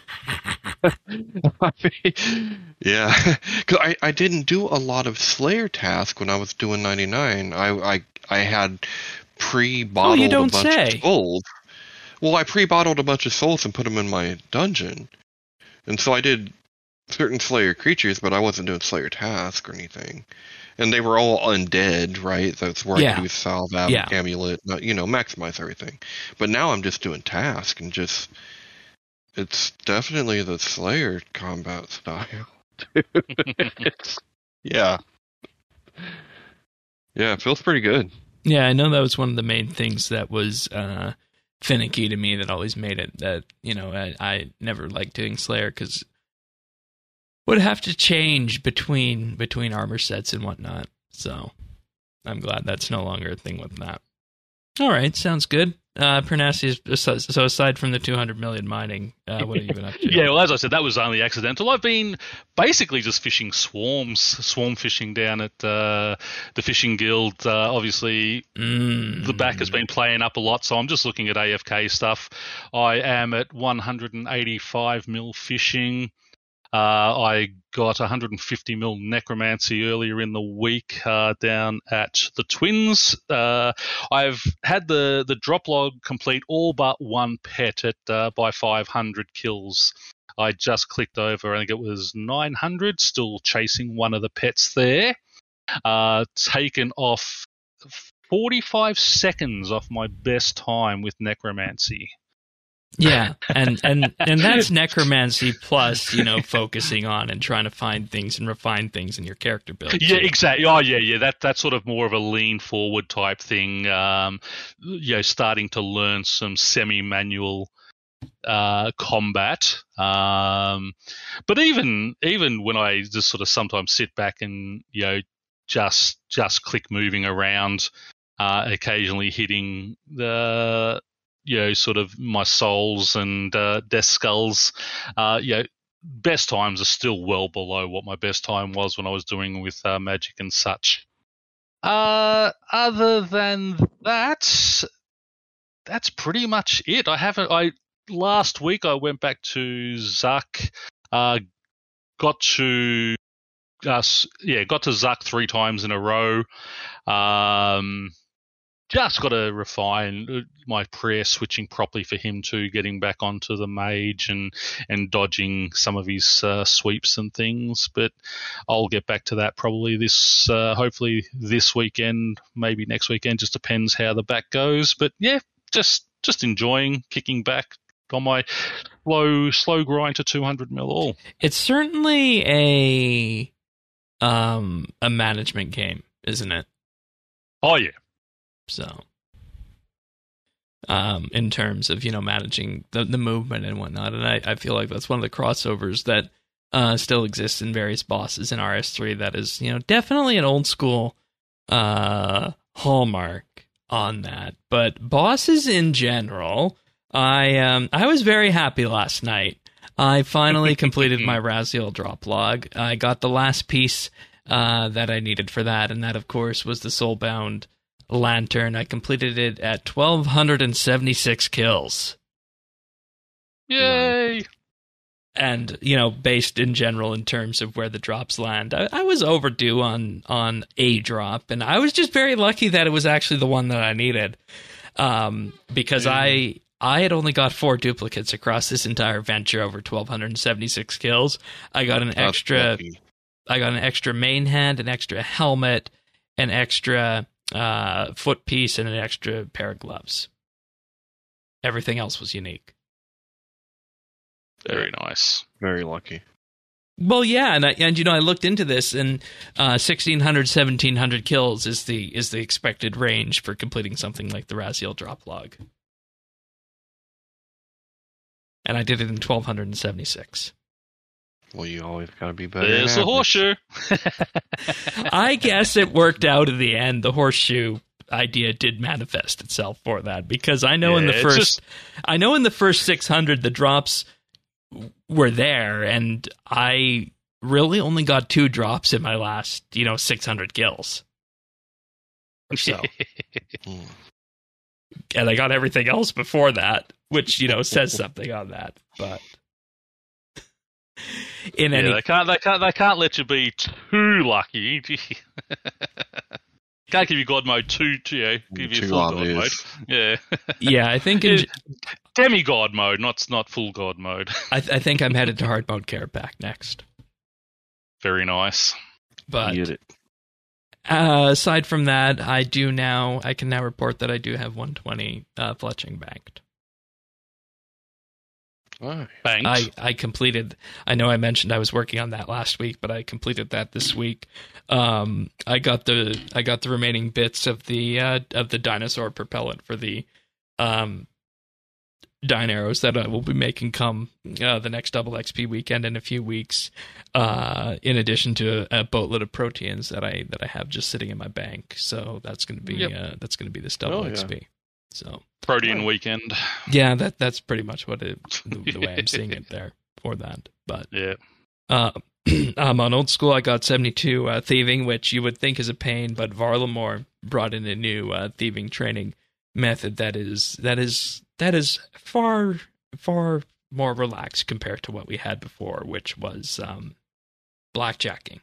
S2: Yeah, because I didn't do a lot of Slayer tasks when I was doing 99. I had pre-bottled a bunch of souls. Well, I pre-bottled a bunch of souls and put them in my dungeon. And so I did certain Slayer creatures, but I wasn't doing Slayer tasks or anything. And they were all undead, right? That's where I could use Salve, Amulet, maximize everything. But now I'm just doing tasks and it's definitely the Slayer combat style. Yeah. Yeah, it feels pretty good.
S1: Yeah, I know that was one of the main things that was finicky to me, that always made it that, I never liked doing Slayer because would have to change between armor sets and whatnot. So I'm glad that's no longer a thing with that. All right, sounds good. Pernasius, so aside from the 200 million mining, what have you been up to?
S3: Yeah, well, as I said, that was only accidental. I've been basically just fishing swarm fishing down at the Fishing Guild. Obviously, the back has been playing up a lot, so I'm just looking at AFK stuff. I am at 185 mil fishing. I got 150 mil Necromancy earlier in the week down at the Twins. I've had the drop log complete all but one pet at by 500 kills. I just clicked over, I think it was 900, still chasing one of the pets there. Taken off 45 seconds off my best time with Necromancy.
S1: Yeah, and that's Necromancy plus, focusing on and trying to find things and refine things in your character build.
S3: Yeah, exactly. Oh, yeah. That's sort of more of a lean forward type thing. Starting to learn some semi-manual combat. But even when I just sort of sometimes sit back and just click moving around, occasionally hitting the sort of my souls and death skulls. Best times are still well below what my best time was when I was doing with magic and such. Other than that, that's pretty much it. Last week I went back to Zuck, got to Zuck 3 times in a row. Just got to refine my prayer switching properly for him too, getting back onto the mage and dodging some of his sweeps and things. But I'll get back to that probably hopefully this weekend, maybe next weekend. Just depends how the back goes. But yeah, just enjoying kicking back on my slow grind to 200 mil all.
S1: It's certainly a management game, isn't it?
S3: Oh yeah.
S1: So, in terms of, managing the movement and whatnot, and I feel like that's one of the crossovers that still exists in various bosses in RS3 that is, definitely an old school hallmark on that. But bosses in general, I was very happy last night. I finally completed my Raziel drop log. I got the last piece that I needed for that, and that, of course, was the Soulbound Lantern. I completed it at 1,276 kills.
S3: Yay!
S1: And, you know, based in general in terms of where the drops land, I was overdue on a drop, and I was just very lucky that it was actually the one that I needed. Because I had only got 4 duplicates across this entire venture over 1,276 kills. I got an extra main hand, an extra helmet, an extra foot piece, and an extra pair of gloves. Everything else was unique.
S3: Very nice.
S2: Very lucky.
S1: Well, yeah, and you know, I looked into this, and 1,600, 1,700 kills is the expected range for completing something like the Raziel drop log. And I did it in 1,276.
S2: Well, you always gotta be better.
S3: There's the horseshoe.
S1: I guess it worked out in the end. The horseshoe idea did manifest itself for that, because I know in the first 600 the drops were there, and I really only got 2 drops in my last, 600 kills or so. And I got everything else before that, which, says something on that. But
S3: they can't let you be too lucky. Can't give you God mode give you full
S2: obvious.
S3: God mode. Yeah.
S1: Yeah, I think
S3: demigod mode, not full God mode.
S1: I think I'm headed to hard mode care pack next.
S3: Very nice.
S1: But aside from that, I can now report that I do have 120 fletching banked.
S3: Banked.
S1: I completed. I know I mentioned I was working on that last week, but I completed that this week. I got the remaining bits of the dinosaur propellant for the Dine Arrows that I will be making come the next Double XP weekend in a few weeks. In addition to a boatload of proteins that I have just sitting in my bank, so that's going to be this Double XP. So
S3: Protein weekend.
S1: Yeah, that's pretty much what the way I'm seeing it there for that. But
S3: yeah.
S1: On Old School, I got 72 thieving, which you would think is a pain, but Varlamore brought in a new thieving training method that is far more relaxed compared to what we had before, which was blackjacking.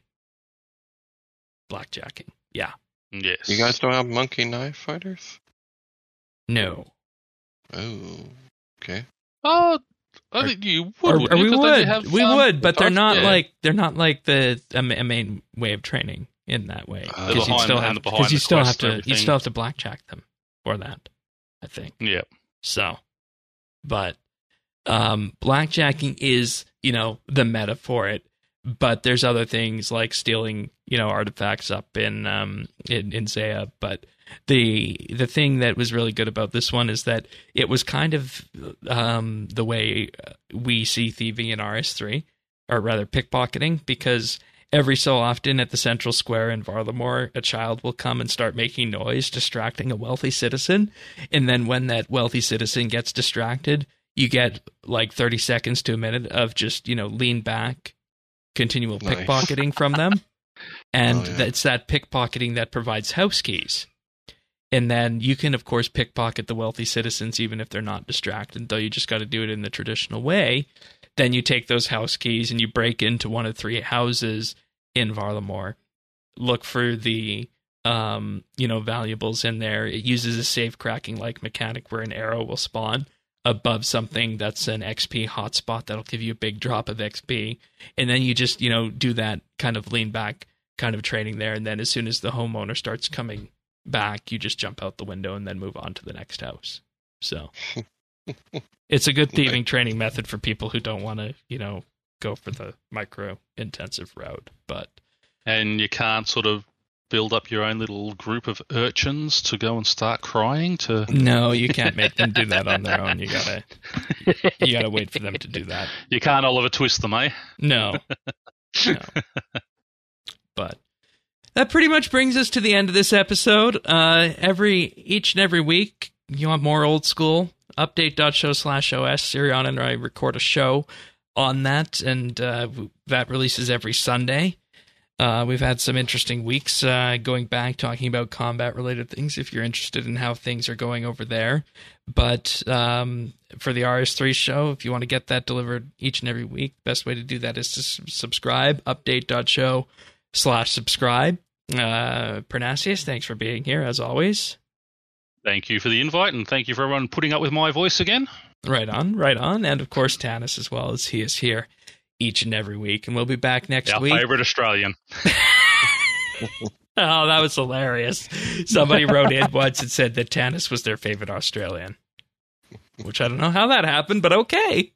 S1: Yeah.
S3: Yes.
S2: You guys don't have monkey knife fighters?
S1: No.
S2: Oh, okay.
S3: Oh, I think you would.
S1: Or we would, but they're not like the a main way of training in that way, because you still have to blackjack them for that, I think.
S3: Yeah.
S1: So, but blackjacking is the meta for it, but there's other things like stealing artifacts up in Zaya. But the thing that was really good about this one is that it was kind of the way we see thieving in RS3, or rather pickpocketing, because every so often at the central square in Varlamore, a child will come and start making noise, distracting a wealthy citizen, and then when that wealthy citizen gets distracted, you get like 30 seconds to a minute of just lean back, continual pickpocketing from them, and it's that pickpocketing that provides house keys. And then you can, of course, pickpocket the wealthy citizens even if they're not distracted, though you just got to do it in the traditional way. Then you take those house keys and you break into one of 3 houses in Varlamore, look for the valuables in there. It uses a safe cracking like mechanic where an arrow will spawn above something that's an XP hotspot that'll give you a big drop of XP. And then you just, do that kind of lean back kind of training there. And then as soon as the homeowner starts coming back, you just jump out the window and then move on to the next house. So it's a good thieving training method for people who don't want to, go for the micro intensive route.
S3: And you can't sort of build up your own little group of urchins to go and start crying to.
S1: No, you can't make them do that on their own. You gotta wait for them to do that.
S3: You can't Oliver Twist them, eh?
S1: No. But that pretty much brings us to the end of this episode. Each and every week, you want more Old School, update.show/OS. Sirion and I record a show on that, and that releases every Sunday. We've had some interesting weeks going back, talking about combat-related things, if you're interested in how things are going over there. But for the RS3 show, if you want to get that delivered each and every week, the best way to do that is to subscribe, update.show/subscribe. Pernasius, thanks for being here, as always.
S3: Thank you for the invite, and thank you for everyone putting up with my voice again. Right on.
S1: And, of course, Tanis as well, as he is here each and every week. And we'll be back next week.
S3: Our favorite Australian.
S1: Oh, that was hilarious. Somebody wrote in once and said that Tanis was their favorite Australian. Which I don't know how that happened, but okay.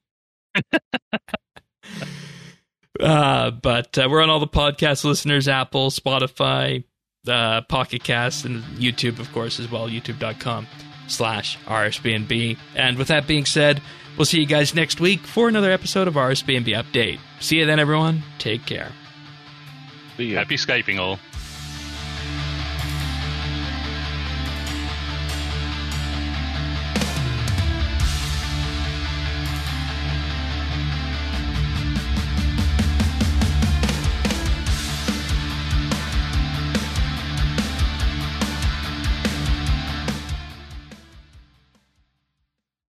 S1: But we're on all the podcast listeners, Apple, Spotify, Pocket Cast, and YouTube, of course, as well, youtube.com/RSBNB. And with that being said, we'll see you guys next week for another episode of RSBNB Update. See you then, everyone. Take care.
S3: Happy scaping all.